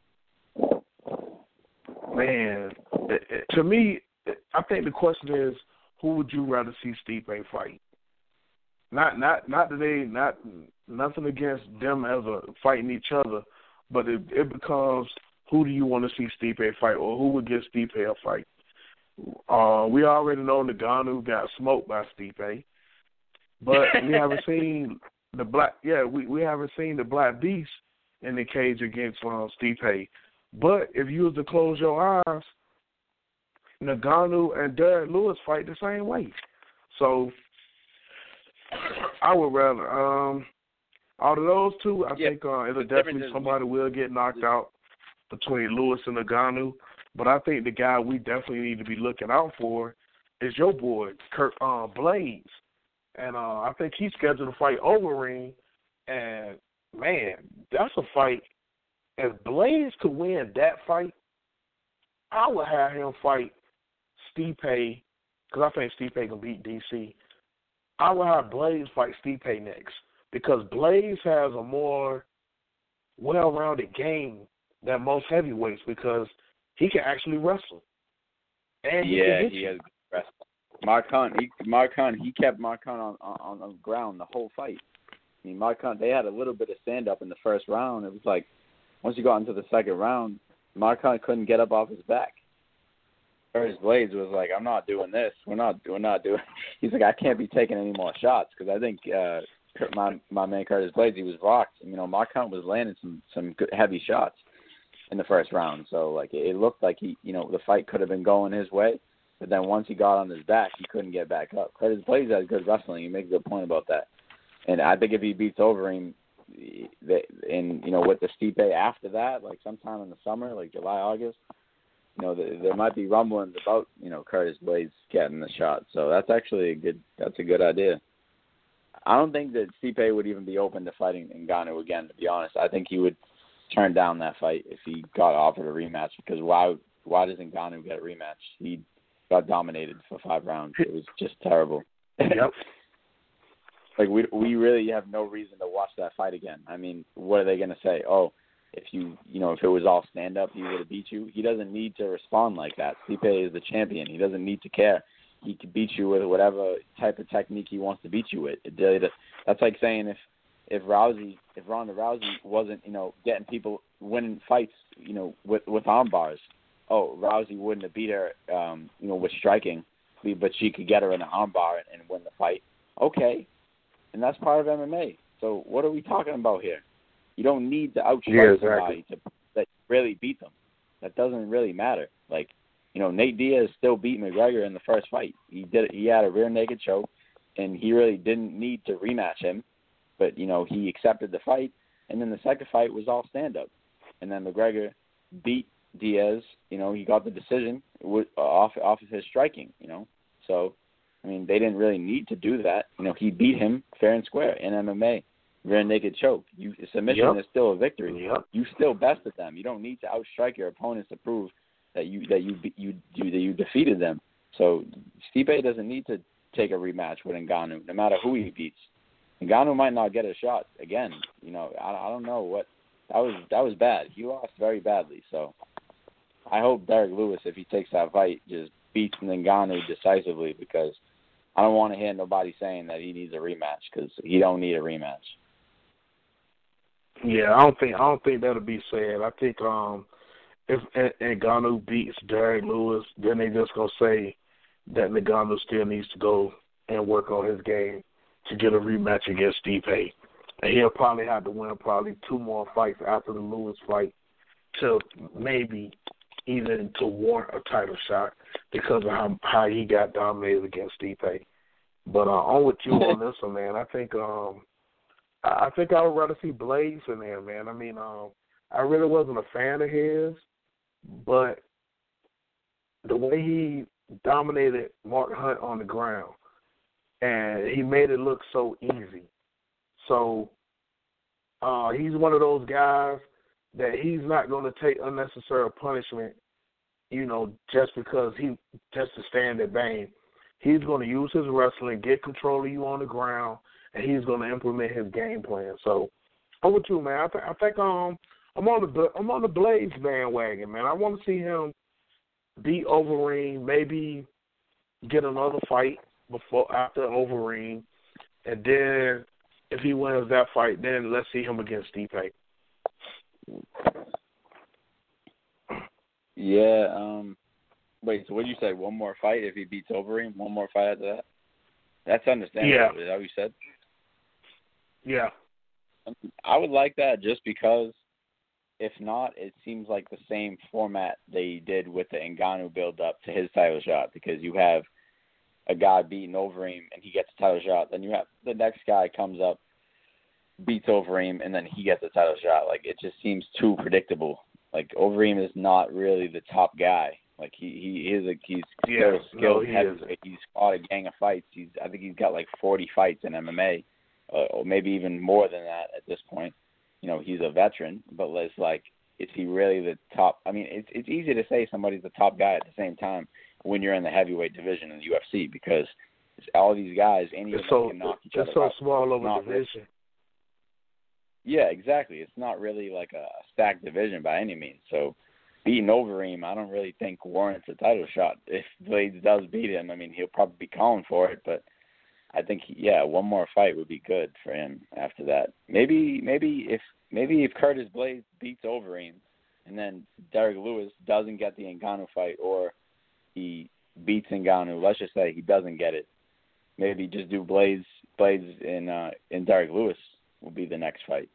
man, it, it, to me, I think the question is, who would you rather see Stipe fight? Not, not, not that they, not nothing against them as a fighting each other, but it, it becomes who do you want to see Stipe fight, or who would give Stipe a fight? Uh, we already know Ngannou got smoked by Stipe, but we haven't seen the black. Yeah, we, we haven't seen the Black Beast in the cage against uh, Stipe. But if you was to close your eyes, Ngannou and Derek Lewis fight the same way. So I would rather, um, out of those two, I yeah, think uh, it'll definitely somebody will get knocked out between Lewis and Ngannou. But I think the guy we definitely need to be looking out for is your boy, Kurt uh, Blades. And uh, I think he's scheduled to fight Overeem. And, man, that's a fight. If Blades could win that fight, I would have him fight Stipe, because I think Stipe can beat D C. I would have Blades fight Stipe next, because Blades has a more well-rounded game than most heavyweights, because he can actually wrestle. And he yeah, can hit he you. has wrestled. Mark Hunt, he, Mark Hunt, he kept Mark Hunt on, on, on the ground the whole fight. I mean, Mark Hunt, they had a little bit of stand-up in the first round. It was like, once you got into the second round, Mark Hunt couldn't get up off his back. Curtis Blades was like, I'm not doing this. We're not, we're not doing. He's like, I can't be taking any more shots, because I think uh, my my man Curtis Blades, he was rocked. You know, Mark Hunt was landing some some good, heavy shots in the first round. So like it looked like he, you know, the fight could have been going his way. But then once he got on his back, he couldn't get back up. Curtis Blades has good wrestling. You make a good point about that. And I think if he beats Overeem, and you know, with the Stipe after that, like sometime in the summer, like July, August, you know, the, there might be rumblings about, you know, Curtis Blades getting the shot. So that's actually a good. That's a good idea. I don't think that Stipe would even be open to fighting Ngannou again. To be honest, I think he would turn down that fight if he got offered a rematch. Because why? Why does Ngannou get a rematch? He got dominated for five rounds. It was just terrible. Yep. Like, we we really have no reason to watch that fight again. I mean, what are they going to say? Oh, if you, you know, if it was all stand-up, he would have beat you. He doesn't need to respond like that. Stipe is the champion. He doesn't need to care. He can beat you with whatever type of technique he wants to beat you with. It, that's like saying if, if Rousey, if Ronda Rousey wasn't, you know, getting people, winning fights, you know, with, with arm bars, oh, Rousey wouldn't have beat her, um, you know, with striking, but she could get her in an arm bar and, and win the fight. Okay. And that's part of M M A. So what are we talking about here? You don't need to outstrike yeah, exactly. somebody to that really beat them. That doesn't really matter. Like, you know, Nate Diaz still beat McGregor in the first fight. He did. He had a rear naked choke, and he really didn't need to rematch him. But, you know, he accepted the fight, and then the second fight was all stand-up. And then McGregor beat Diaz. You know, he got the decision off off of his striking, you know. So, I mean, they didn't really need to do that. You know, he beat him fair and square in M M A. Rear naked choke. You, submission yep. is still a victory. Yep. You still bested them. You don't need to outstrike your opponents to prove that you that you you, you that you defeated them. So Stipe doesn't need to take a rematch with Ngannou, no matter who he beats. Ngannou might not get a shot again. You know, I, I don't know what that was. That was bad. He lost very badly. So I hope Derek Lewis, if he takes that fight, just beats Ngannou decisively, because I don't want to hear nobody saying that he needs a rematch, because he don't need a rematch. Yeah, I don't think I don't think that'll be said. I think um, if Ngannou beats Derek Lewis, then they just gonna say that Ngannou still needs to go and work on his game to get a rematch against Stipe, and he'll probably have to win probably two more fights after the Lewis fight to maybe even to warrant a title shot because of how how he got dominated against Stipe. But uh, on with you on this one, man. I think um. I think I would rather see Blades in there, man. I mean, um, I really wasn't a fan of his, but the way he dominated Mark Hunt on the ground, and he made it look so easy. So uh, he's one of those guys that he's not going to take unnecessary punishment, you know, just because he just to stand at bay. He's going to use his wrestling, get control of you on the ground, and he's going to implement his game plan. So, over to you, man. I, th- I think um, I'm on the I'm on the Blades bandwagon, man. I want to see him beat Overeem, maybe get another fight before after Overeem, and then if he wins that fight, then let's see him against Stipe. Yeah. Um. Wait. So what did you say? One more fight if he beats Overeem? One more fight after that? That's understandable. Yeah. Is that what you said? Yeah. I would like that just because, if not, it seems like the same format they did with the Ngannou build-up to his title shot, because you have a guy beating Overeem and he gets a title shot. Then you have the next guy comes up, beats Overeem, and then he gets a title shot. Like, it just seems too predictable. Like, Overeem is not really the top guy. Like, he, he is a he's yeah, still skilled. No, he heavy. He's fought a gang of fights. He's I think he's got like forty fights in M M A, uh, or maybe even more than that at this point. You know, he's a veteran, but it's like, is he really the top? I mean, it's it's easy to say somebody's the top guy at the same time when you're in the heavyweight division in the U F C, because it's all these guys, any of them so, can knock each it's other so out. small of a Not division. Really, yeah, exactly. It's not really like a stacked division by any means. So beating Overeem, I don't really think warrants a title shot. If Blades does beat him, I mean, he'll probably be calling for it, but I think, he, yeah, one more fight would be good for him after that. Maybe maybe if maybe if Curtis Blades beats Overeem and then Derek Lewis doesn't get the Ngannou fight, or he beats Ngannou, let's just say he doesn't get it, maybe just do Blades Blades in uh, in Derek Lewis will be the next fight.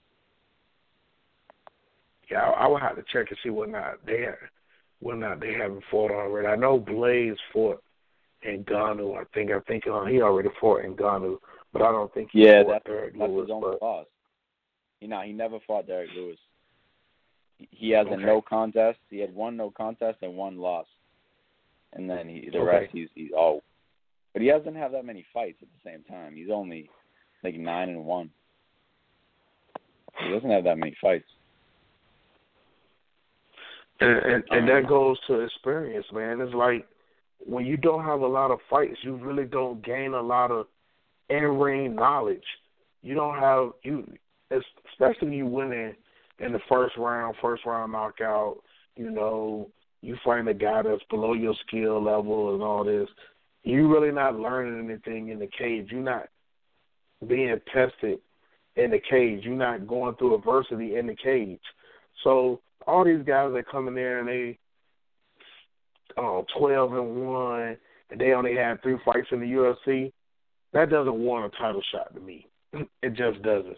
Yeah, I, I would have to check and see what not they have, what not they haven't fought already. I know Blades fought in Ngannou. I think I think uh, he already fought in Ngannou, but I don't think he yeah, fought that's, Derek that's Lewis. his only But, loss. You know, he never fought Derek Lewis. He, he has okay. a no contest. He had one no contest and one loss, and then he, the okay. rest he's he's all. But he doesn't have that many fights at the same time. He's only like nine and one. He doesn't have that many fights. And, and, and that goes to experience, man. It's like when you don't have a lot of fights, you really don't gain a lot of in-ring knowledge. You don't have you, especially when you win in, in the first round, first round knockout. You know, you find a guy that's below your skill level and all this. You really not learning anything in the cage. You're not being tested in the cage. You're not going through adversity in the cage. So all these guys that come in there and they uh, twelve and one, and they only had three fights in the U F C, that doesn't warrant a title shot to me. It just doesn't.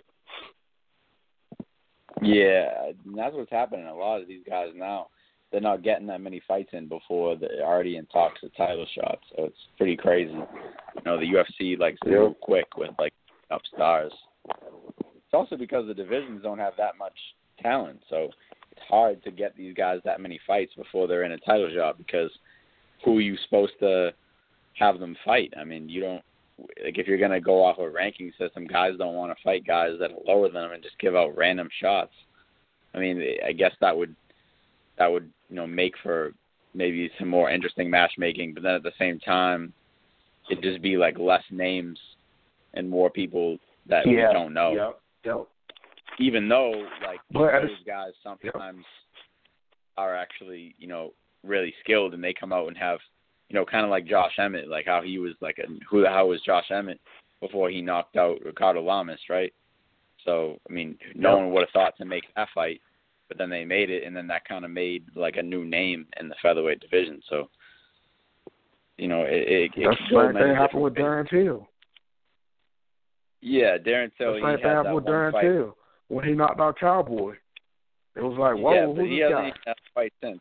Yeah, that's what's happening. A lot of these guys now, they're not getting that many fights in before they're already in talks of title shots. So it's pretty crazy. You know, the U F C likes to move quick with like up stars. It's also because the divisions don't have that much talent, so it's hard to get these guys that many fights before they're in a title shot, because who are you supposed to have them fight? I mean, you don't, like, if you're going to go off a ranking system, guys don't want to fight guys that are lower than them and just give out random shots. I mean, I guess that would, that would, you know, make for maybe some more interesting matchmaking, but then at the same time, it'd just be like less names and more people that yeah. we don't know. Yep. Yep. Even though, like, but those guys sometimes yep. are actually, you know, really skilled, and they come out and have, you know, kind of like Josh Emmett, like how he was like, a, who the hell was Josh Emmett before he knocked out Ricardo Lamas, right? So, I mean, no yep. one would have thought to make that fight, but then they made it, and then that kind of made like a new name in the featherweight division. So, you know, it, it, it that's the same thing happened with Darren Till. Yeah, Darren Till. That's the same thing happened with Darren Till when he knocked out Cowboy. It was like, whoa, yeah, who's but this he guy? hasn't had a fight since.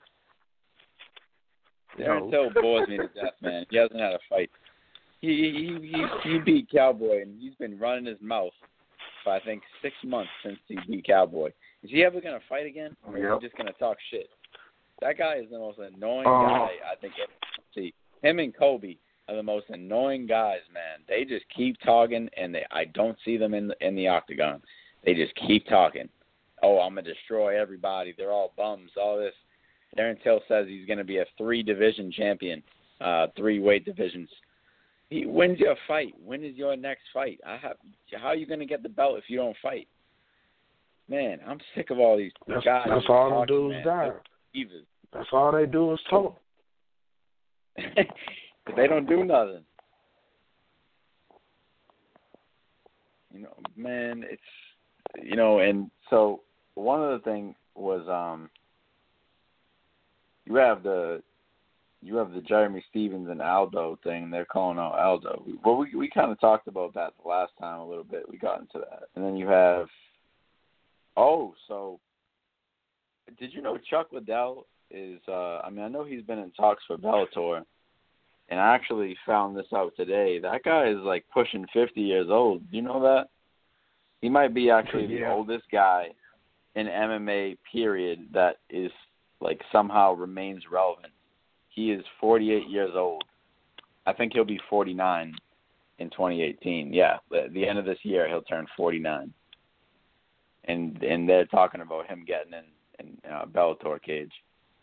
Darren Till bores me to death, man. He hasn't had a fight. He he he he beat Cowboy, and he's been running his mouth for I think six months since he beat Cowboy. Is he ever gonna fight again, or yep. is he just gonna talk shit? That guy is the most annoying uh, guy I think ever see. Him and Kobe are the most annoying guys, man. They just keep talking, and they I don't see them in the, in the octagon. They just keep talking. Oh, I'm gonna destroy everybody. They're all bums. All this. Darren Till says he's gonna be a three division champion, uh, three weight divisions. He wins your fight. When is your next fight? I have. How are you gonna get the belt if you don't fight? Man, I'm sick of all these that's, guys. That's all them dudes die. That's all they do is talk. But they don't do nothing. You know, man, it's, you know, and so one of the things was um, you have the you have the Jeremy Stevens and Aldo thing. They're calling out Aldo. Well, we we kind of talked about that the last time a little bit. We got into that, and then you have. Oh, so did you know Chuck Liddell is? Uh, I mean, I know he's been in talks for Bellator. And I actually found this out today. That guy is like pushing fifty years old. Do you know that? He might be actually yeah. the oldest guy in M M A, period, that is like somehow remains relevant. He is forty-eight years old. I think he'll be forty-nine in twenty eighteen. Yeah, at the end of this year, he'll turn forty-nine. And and they're talking about him getting in, in uh, Bellator cage.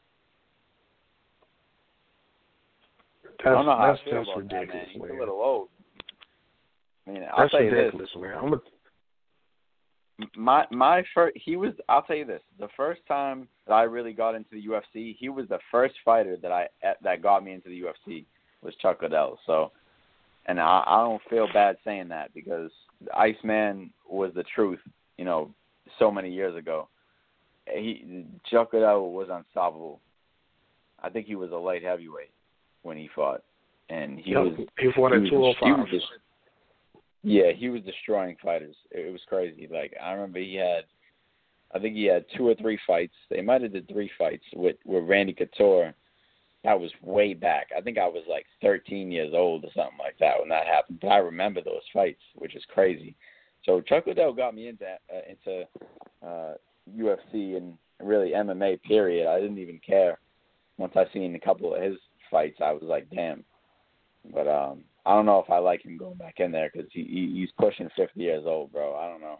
That's, I don't know how that's, I feel that's about ridiculous, that, man. He's man. a little old. I mean, I'll that's tell you ridiculous, this. man. I'm a... My my first, he was. I'll tell you this. The first time that I really got into the U F C, he was the first fighter that I that got me into the U F C was Chuck Liddell. So, and I, I don't feel bad saying that because Iceman was the truth. You know, so many years ago, he Chuck Liddell was unstoppable. I think he was a light heavyweight when he fought, and he yep. was he fought at two oh five. Yeah, he was destroying fighters. It was crazy. Like I remember he had, I think he had two or three fights. They might have did three fights with with Randy Couture. That was way back. I think I was like thirteen years old or something like that when that happened. But I remember those fights, which is crazy. So Chuck Liddell got me into uh, into uh, U F C and really M M A. Period. I didn't even care. Once I seen a couple of his fights, I was like, damn. But um, I don't know if I like him going back in there because he, he he's pushing fifty years old, bro. I don't know.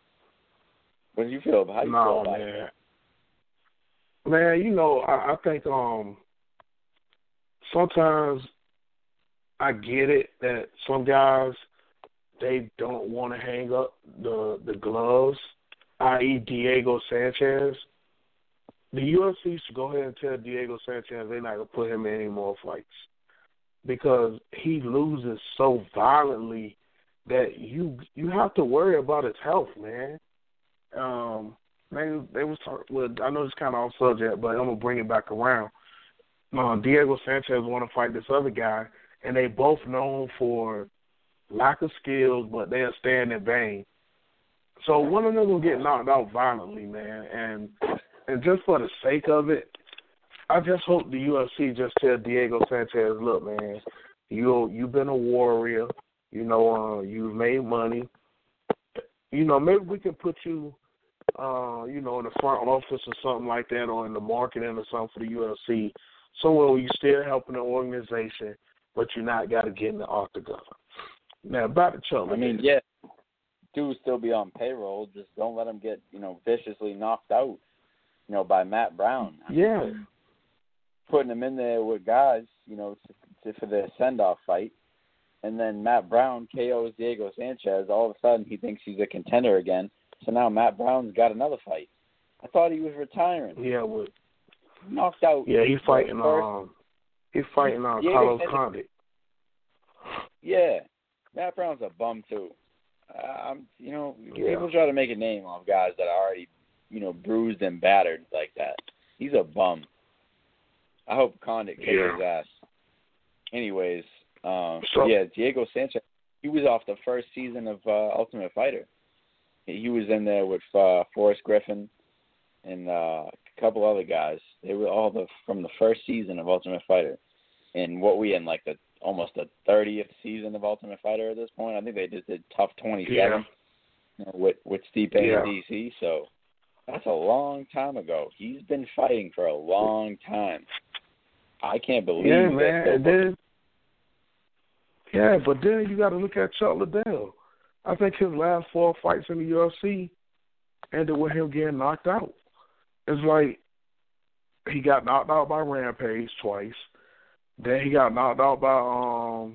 What do you feel about? How do you no, feel about man. it? Man, you know, I, I think um sometimes I get it that some guys they don't want to hang up the the gloves, that is. Diego Sanchez. The U F C should go ahead and tell Diego Sanchez they're not gonna put him in any more fights because he loses so violently that you you have to worry about his health, man. Um, they they was talking. Well, I know it's kind of off subject, but I'm gonna bring it back around. Uh, Diego Sanchez want to fight this other guy, and they both known for lack of skills, but they'll stand in vain. So one of them will get knocked out violently, man, and and just for the sake of it, I just hope the U F C just tell Diego Sanchez, look, man, you you've been a warrior, you know, uh, you've made money, you know, maybe we can put you, uh, you know, in the front office or something like that, or in the marketing or something for the U F C. Somewhere where you're still helping the organization, but you're not got to get in the octagon. Now, back to Chuck. I mean, yeah, dude still be on payroll. Just don't let him get, you know, viciously knocked out, you know, by Matt Brown. I mean, yeah. putting him in there with guys, you know, to, to, for the send-off fight, and then Matt Brown K Os Diego Sanchez. All of a sudden, he thinks he's a contender again. So now Matt Brown's got another fight. I thought he was retiring. Yeah, well, knocked out. Yeah, he's fighting. Um, he's fighting on uh, Carlos Condit. Yeah, Matt Brown's a bum too. Uh, I'm, you know, yeah. people try to make a name off guys that are already, you know, bruised and battered like that. He's a bum. I hope Condit kicks yeah. his ass. Anyways, um, so, yeah, Diego Sanchez. He was off the first season of uh, Ultimate Fighter. He was in there with uh, Forrest Griffin and uh, a couple other guys. They were all the from the first season of Ultimate Fighter. And what we in like the almost the thirtieth season of Ultimate Fighter at this point. I think they just did Tough twenty-seven yeah. you know, with with Stipe yeah. and D C. So that's a long time ago. He's been fighting for a long time. I can't believe yeah, that. man. And then, yeah, but then you got to look at Chuck Liddell. I think his last four fights in the U F C ended with him getting knocked out. It's like he got knocked out by Rampage twice. Then he got knocked out by um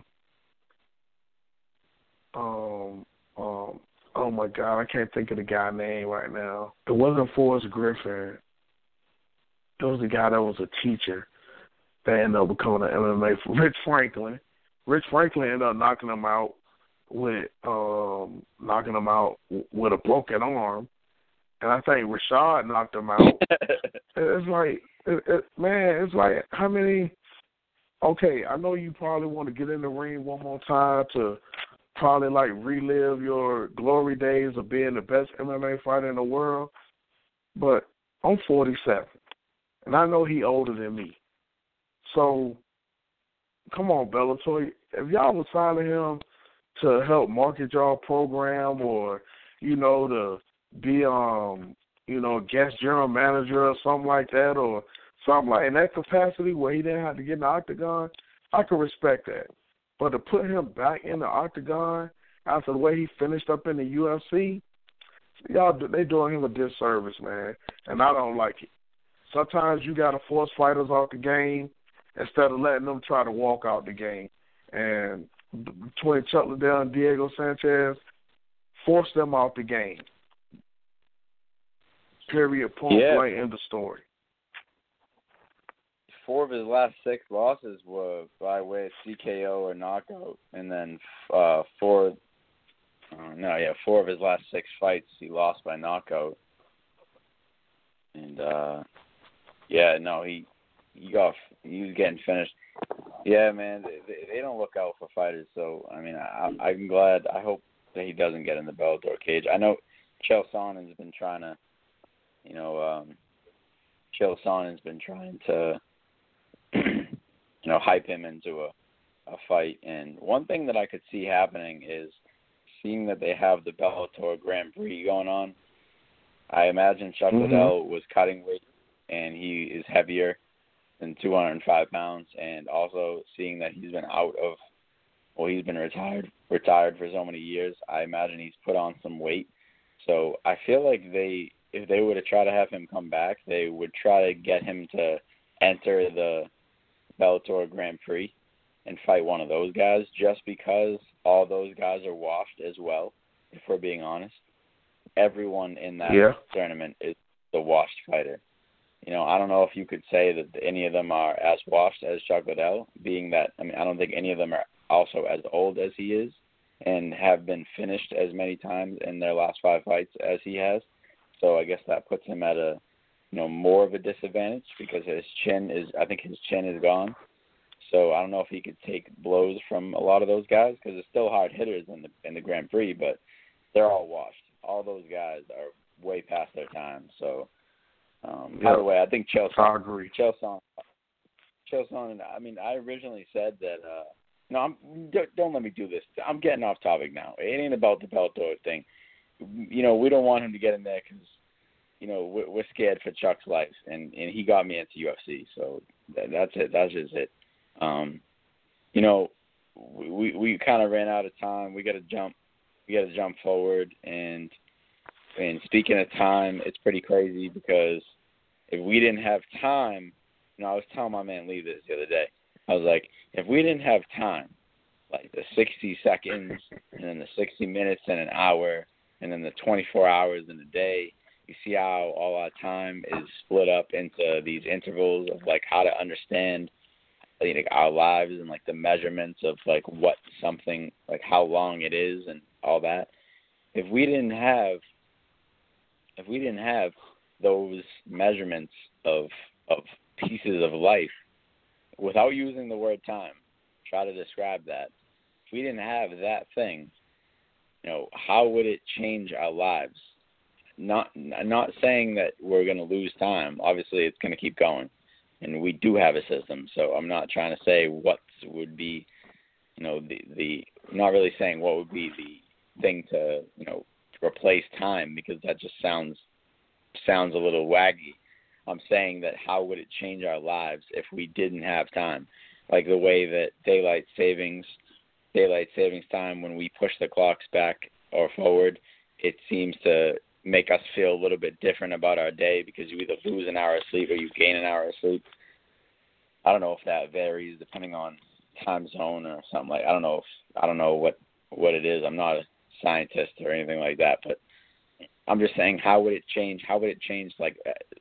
um um oh my God, I can't think of the guy's name right now. It wasn't Forrest Griffin. It was the guy that was a teacher that ended up becoming an M M A for Rich Franklin. Rich Franklin ended up knocking him out with um knocking him out with a broken arm. And I think Rashad knocked him out. It's like it, it, man, it's like how many Okay, I know you probably want to get in the ring one more time to probably like relive your glory days of being the best M M A fighter in the world, but I'm forty-seven, and I know he older than me. So, come on, Bellator. If y'all was signing him to help market y'all program or, you know, to be, um, you know, guest general manager or something like that or something like in that capacity where he didn't have to get in the octagon, I can respect that. But to put him back in the octagon after the way he finished up in the U F C, y'all they doing him a disservice, man. And I don't like it. Sometimes you got to force fighters off the game instead of letting them try to walk out the game. And between Chuck Liddell and Diego Sanchez, force them out the game. Period. Point yeah. blank. End of story. Four of his last six losses were by way of C K O or knockout, and then uh, four, uh, no, yeah, four of his last six fights he lost by knockout. And uh, yeah, no, he he got he was getting finished. Yeah, man, they, they don't look out for fighters. So I mean, I, I'm glad. I hope that he doesn't get in the Bellator cage. I know Chael Sonnen's been trying to, you know, um, Chael Sonnen's been trying to, you know, hype him into a, a fight. And one thing that I could see happening is, seeing that they have the Bellator Grand Prix going on, I imagine Chuck mm-hmm. Liddell was cutting weight, and he is heavier than two hundred five pounds. And also seeing that he's been out of, well, he's been retired retired for so many years, I imagine he's put on some weight. So I feel like they, if they were to try to have him come back, they would try to get him to enter the Bellator Grand Prix and fight one of those guys, just because all those guys are washed as well, if we're being honest. Everyone in that yeah. tournament is the washed fighter. You know, I don't know if you could say that any of them are as washed as Chuck Liddell, being that, I mean, I don't think any of them are also as old as he is and have been finished as many times in their last five fights as he has. So I guess that puts him at a, you know, more of a disadvantage, because his chin is, I think his chin is gone. So I don't know if he could take blows from a lot of those guys, because they're still hard hitters in the in the Grand Prix, but they're all washed. All those guys are way past their time. So, um, yeah. by the way, I think Chael I agree. Chael Sonnen, I mean, I originally said that, uh, no, I'm, don't, don't let me do this. I'm getting off topic now. It ain't about the Bellator thing. You know, we don't want him to get in there because, you know, we're, we're scared for Chuck's life, and, and he got me into U F C. So that, that's it. That's just it. Um, you know, we we, we kind of ran out of time. We got to jump. We got to jump forward. And and speaking of time, it's pretty crazy, because if we didn't have time, you know, I was telling my man Lee this the other day. I was like, if we didn't have time, like the sixty seconds, and then the sixty minutes and an hour, and then the twenty-four hours in a day, you see how all our time is split up into these intervals of like how to understand, like, our lives, and like the measurements of like what something, like how long it is and all that. If we didn't have, if we didn't have those measurements of of pieces of life, without using the word time, try to describe that. If we didn't have that thing, you know, how would it change our lives? Not not saying that we're going to lose time. Obviously, it's going to keep going. And we do have a system, so I'm not trying to say what would be, you know, the, the not really saying what would be the thing to, you know, replace time, because that just sounds sounds a little waggy. I'm saying that how would it change our lives if we didn't have time? Like the way that daylight savings, daylight savings time, when we push the clocks back or forward, it seems to make us feel a little bit different about our day, because you either lose an hour of sleep or you gain an hour of sleep. I don't know if that varies depending on time zone or something like. I don't know if I don't know what what it is. I'm not a scientist or anything like that, but I'm just saying, how would it change? How would it change? Like,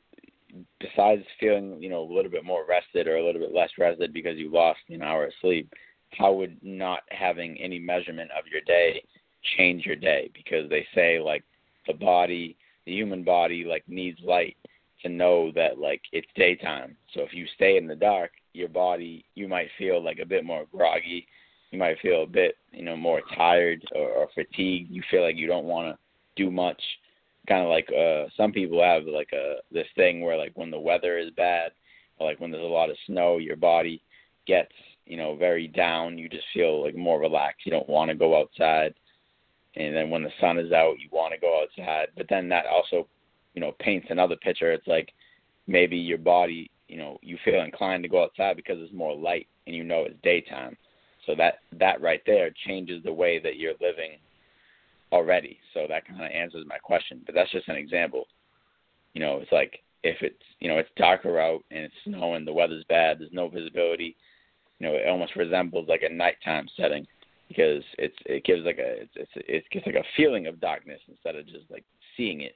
besides feeling, you know, a little bit more rested or a little bit less rested because you lost an hour of sleep, how would not having any measurement of your day change your day? Because they say, like, the body, the human body, like, needs light to know that, like, it's daytime. So if you stay in the dark, your body, you might feel like a bit more groggy. You might feel a bit, you know, more tired or, or fatigued. You feel like you don't want to do much. Kind of like uh, some people have like a this thing where, like, when the weather is bad, or like when there's a lot of snow, your body gets, you know, very down. You just feel like more relaxed. You don't want to go outside. And then when the sun is out, you want to go outside. But then that also, you know, paints another picture. It's like maybe your body, you know, you feel inclined to go outside because it's more light and you know it's daytime. So that, that right there changes the way that you're living already. So that kind of answers my question. But that's just an example. You know, it's like if it's, you know, it's darker out and it's snowing, the weather's bad, there's no visibility, you know, it almost resembles like a nighttime setting. Because it's it gives like a it's, it's it gives like a feeling of darkness instead of just like seeing it.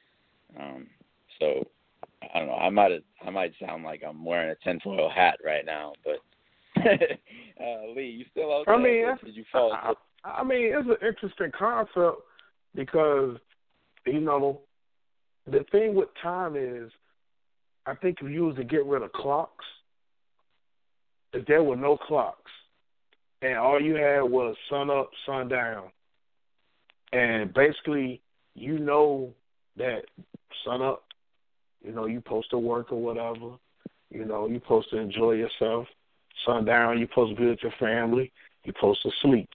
Um, so I don't know. I might I might sound like I'm wearing a tinfoil hat right now, but uh, Lee, you still out there? I mean, Did you fall I, I mean, it's an interesting concept because, you know, the thing with time is, I think if you was to get rid of clocks, if there were no clocks and all you had was sun up, sun down, and basically you know that sun up, you know, you're supposed to work or whatever, you know, you're supposed to enjoy yourself. Sun down, you're supposed to be with your family, you're supposed to sleep.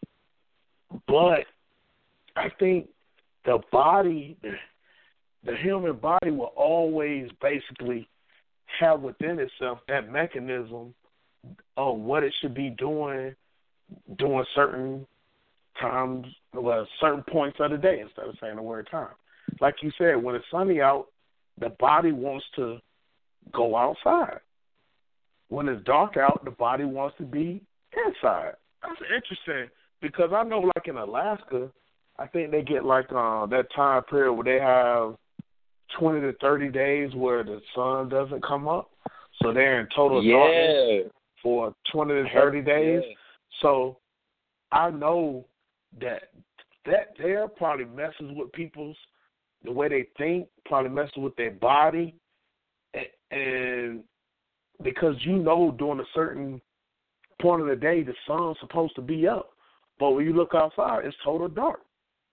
But I think the body, the human body will always basically have within itself that mechanism of what it should be doing during certain times, well, certain points of the day instead of saying the word time. Like you said, when it's sunny out, the body wants to go outside. When it's dark out, the body wants to be inside. That's interesting because I know, like in Alaska, I think they get like uh, that time period where they have twenty to thirty days where the sun doesn't come up, so they're in total yeah. darkness for twenty to thirty days. Yeah. So I know that that there probably messes with people's the way they think, probably messes with their body, and, and because you know during a certain point of the day the sun's supposed to be up, but when you look outside, it's total dark.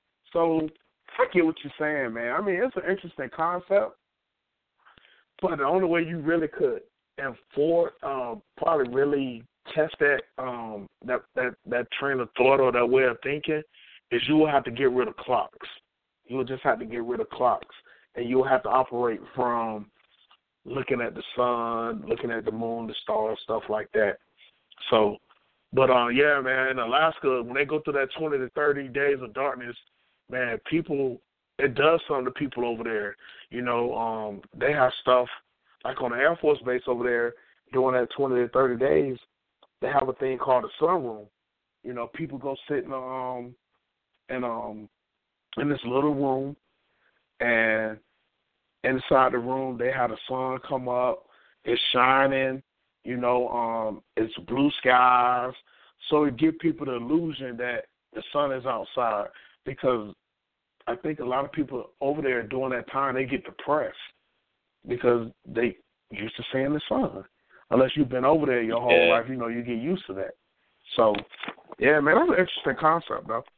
So I get what you're saying, man. I mean, it's an interesting concept, but the only way you really could enforce, um, probably really test that um, that, that that train of thought or that way of thinking is you will have to get rid of clocks. You will just have to get rid of clocks, and you will have to operate from looking at the sun, looking at the moon, the stars, stuff like that. So, but uh, yeah, man, in Alaska, when they go through that twenty to thirty days of darkness, man, people, it does something to people over there. You know, um, they have stuff, like on the Air Force Base over there, during that twenty to thirty days, they have a thing called a sunroom. You know, people go sit in, um, in, um, in this little room, and inside the room, they have the sun come up. It's shining. You know, um, it's blue skies. So it gives people the illusion that the sun is outside, because I think a lot of people over there during that time, they get depressed because they used to seeing the sun. Unless you've been over there your whole yeah. life, you know, you get used to that. So, yeah, man, that's an interesting concept, though.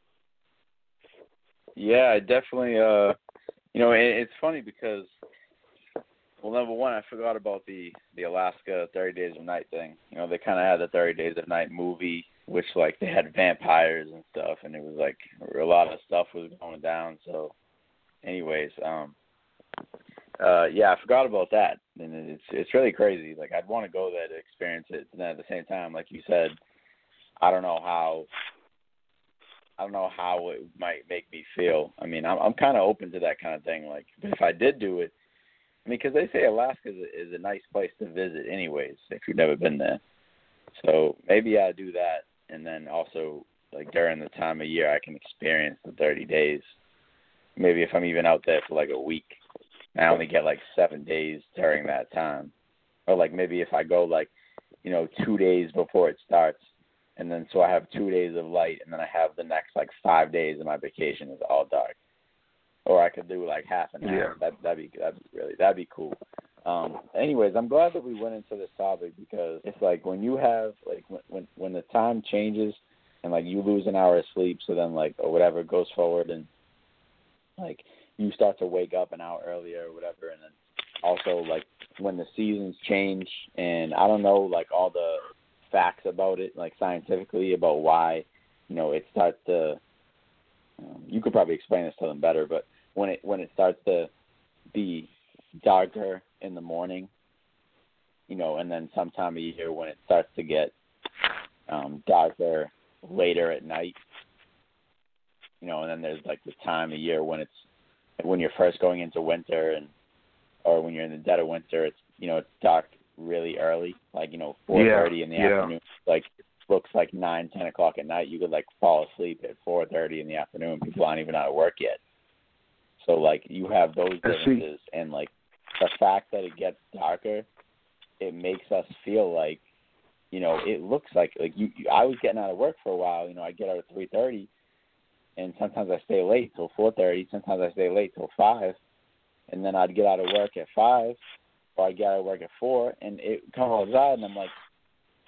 Yeah, I definitely, uh, you know, it, it's funny because, well, number one, I forgot about the, the Alaska thirty Days of Night thing. You know, they kind of had the thirty Days of Night movie, which, like, they had vampires and stuff, and it was, like, a lot of stuff was going down. So, anyways, um, uh, yeah, I forgot about that, and it's it's really crazy. Like, I'd want to go there to experience it, and then at the same time, like you said, I don't know how, I don't know how it might make me feel. I mean, I'm I'm kind of open to that kind of thing. Like, but if I did do it, I mean, because they say Alaska is a, is a nice place to visit, anyways, if you've never been there. So maybe I do that, and then also, like, during the time of year, I can experience the thirty days. Maybe if I'm even out there for like a week, I only get like seven days during that time. Or like maybe if I go like, you know, two days before it starts, and then so I have two days of light, and then I have the next like five days of my vacation is all dark. Or I could do like half an hour. Yeah. That that'd be that'd be really that'd be cool. Um, anyways, I'm glad that we went into this topic because it's like when you have like when when, when the time changes and like you lose an hour of sleep, so then like or whatever goes forward and like you start to wake up an hour earlier or whatever, and then also like when the seasons change and I don't know like all the facts about it like scientifically about why you know it starts to um, you could probably explain this to them better, but when it when it starts to be darker in the morning, you know, and then sometime of year when it starts to get um, darker later at night, you know, and then there's like the time of year when it's when you're first going into winter and or when you're in the dead of winter, it's you know it's dark really early, like you know four thirty yeah, in the yeah. afternoon, like looks like nine ten o'clock at night. You could like fall asleep at four thirty in the afternoon. People aren't even out of work yet. So like you have those differences, and like the fact that it gets darker, it makes us feel like, you know, it looks like like you. you I was getting out of work for a while. You know, I get out at three thirty, and sometimes I stay late till four thirty. Sometimes I stay late till five, and then I'd get out of work at five, or I'd get out of work at four, and it comes outside, and I'm like,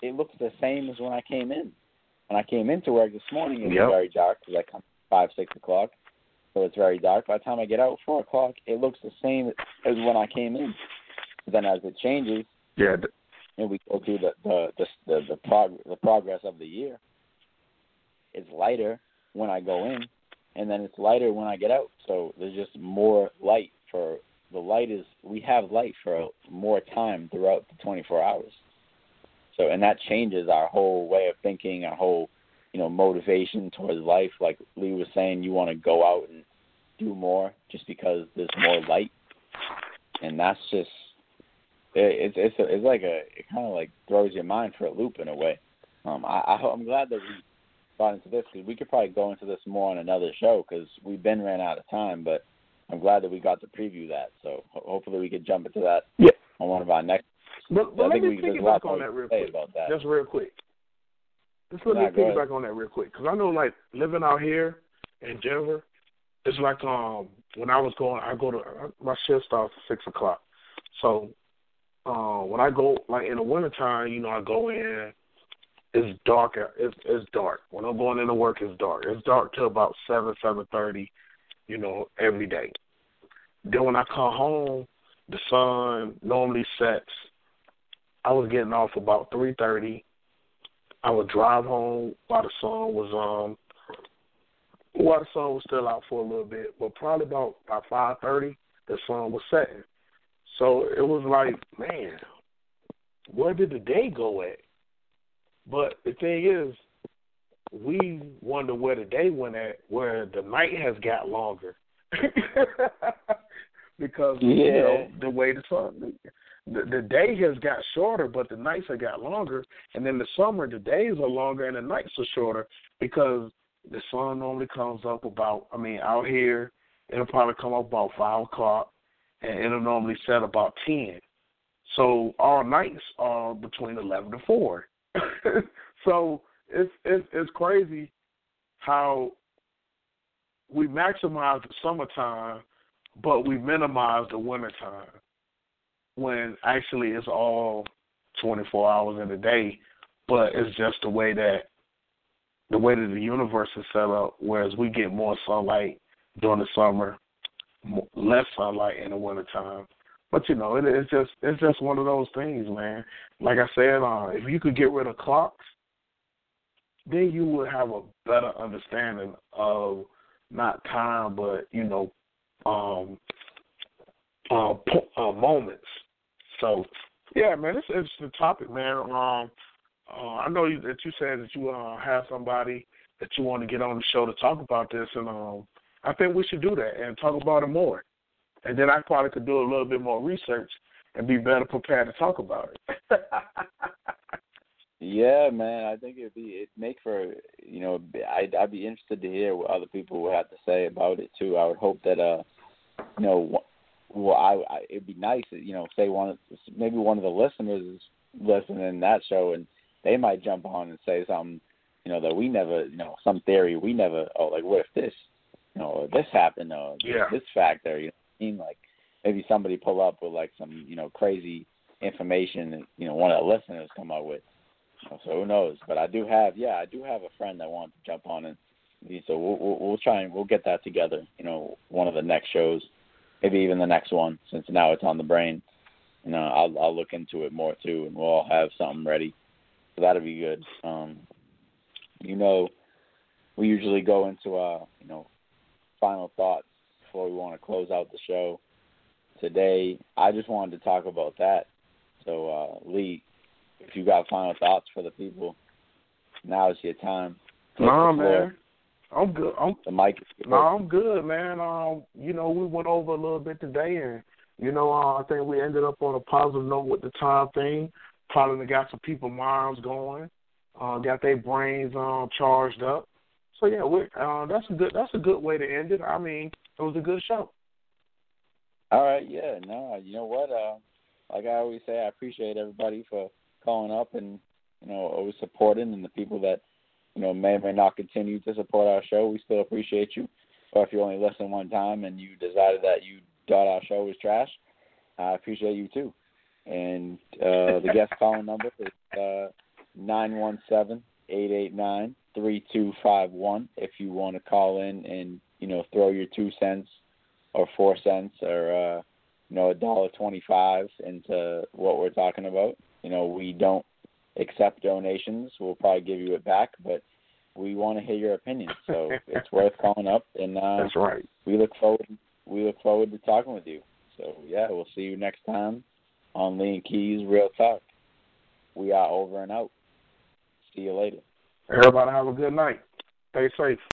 it looks the same as when I came in. When I came into work this morning, it was Yep. very dark because I come five, six o'clock, so it's very dark. By the time I get out four o'clock, it looks the same as when I came in. But then as it changes, Yeah. and we go through the the the the, the, prog- the progress of the year, it's lighter when I go in, and then it's lighter when I get out. So there's just more light for the light is we have light for more time throughout the twenty-four hours. So and that changes our whole way of thinking, our whole you know motivation towards life. Like Lee was saying, you want to go out and do more just because there's more light, and that's just it, it's it's a, it's like a it kind of like throws your mind for a loop in a way. Um, I, I I'm glad that we got into this because we could probably go into this more on another show because we've been ran out of time, but I'm glad that we got to preview that. So ho- hopefully we could jump into that Yeah. on one of our next. But, but I let think me we, there's a lot piggyback on more that real to say quick. about that. Just real quick. Just let Nah, me go ahead. piggyback on that real quick. Because I know, like, living out here in Denver, it's like um when I was going, I go to, my shift starts at six o'clock. So uh, when I go, like, in the wintertime, you know, I go in, it's dark. It's, it's dark. When I'm going into work, it's dark. It's dark till about seven, seven thirty, you know, every day. Then when I come home, the sun normally sets. I was getting off about three thirty. I would drive home while the sun was um while the sun was still out for a little bit, but probably about by five thirty, the sun was setting. So it was like, man, where did the day go at? But the thing is, we wonder where the day went at, where the night has got longer. Because Yeah. you know the way the sun, the, the day has got shorter, but the nights have got longer. And in the summer, the days are longer and the nights are shorter because the sun normally comes up about. I mean, out here it'll probably come up about five o'clock, and it'll normally set about ten. So our nights are between eleven to four. So it's it's it's crazy how we maximize the summertime, but we minimize the wintertime when actually it's all twenty-four hours in a day, but it's just the way that the way that the universe is set up, whereas we get more sunlight during the summer, more, less sunlight in the wintertime. But, you know, it, it's just it's just one of those things, man. Like I said, uh, if you could get rid of clocks, then you would have a better understanding of not time, but, you know, um, uh, po- uh, moments. So, yeah, man, it's, it's the topic, man. Um, uh, I know you, that you said that you uh, have somebody that you want to get on the show to talk about this, and um, I think we should do that and talk about it more. And then I probably could do a little bit more research and be better prepared to talk about it. Yeah, man, I think it'd be it make for you know I'd I'd be interested to hear what other people would have to say about it too. I would hope that uh you know well I, I it'd be nice that, you know say one of, maybe one of the listeners is listening to that show and they might jump on and say something you know that we never you know some theory we never oh like what if this you know or this happened or Yeah. this factor you know what I mean like maybe somebody pull up with like some you know crazy information that you know one of the listeners come up with. So who knows? But I do have, yeah, I do have a friend that wants to jump on, and so we'll, we'll we'll try and we'll get that together. You know, one of the next shows, maybe even the next one, since now it's on the brain. You know, I'll I'll look into it more too, and we'll all have something ready. So that'll be good. Um, you know, we usually go into uh, you know, final thoughts before we want to close out the show. Today, I just wanted to talk about that. So, uh, Lee, if you got final thoughts for the people, now is your time. Take Nah, the floor. man, I'm good. I'm, The mic is yours. no, I'm good, man. Um, you know, we went over a little bit today, and you know, uh, I think we ended up on a positive note with the time thing. Probably got some people's minds going, uh, got their brains um charged up. So yeah, we uh, that's a good that's a good way to end it. I mean, it was a good show. All right, yeah, no, you know what? Uh, like I always say, I appreciate everybody for calling up and, you know, always supporting, and the people that, you know, may or may not continue to support our show, we still appreciate you. Or if you only listen one time and you decided that you thought our show was trash, I appreciate you too. And uh, the guest calling number is uh, nine one seven, eight eight nine, three two five one if you want to call in and, you know, throw your two cents or four cents or, uh, you know, a dollar twenty-five into what we're talking about. You know, we don't accept donations. We'll probably give you it back, but we want to hear your opinion. So it's worth calling up, and uh, that's right. We look forward. We look forward to talking with you. So yeah, we'll see you next time on Lee and Keys Real Talk. We are over and out. See you later. Everybody have a good night. Stay safe.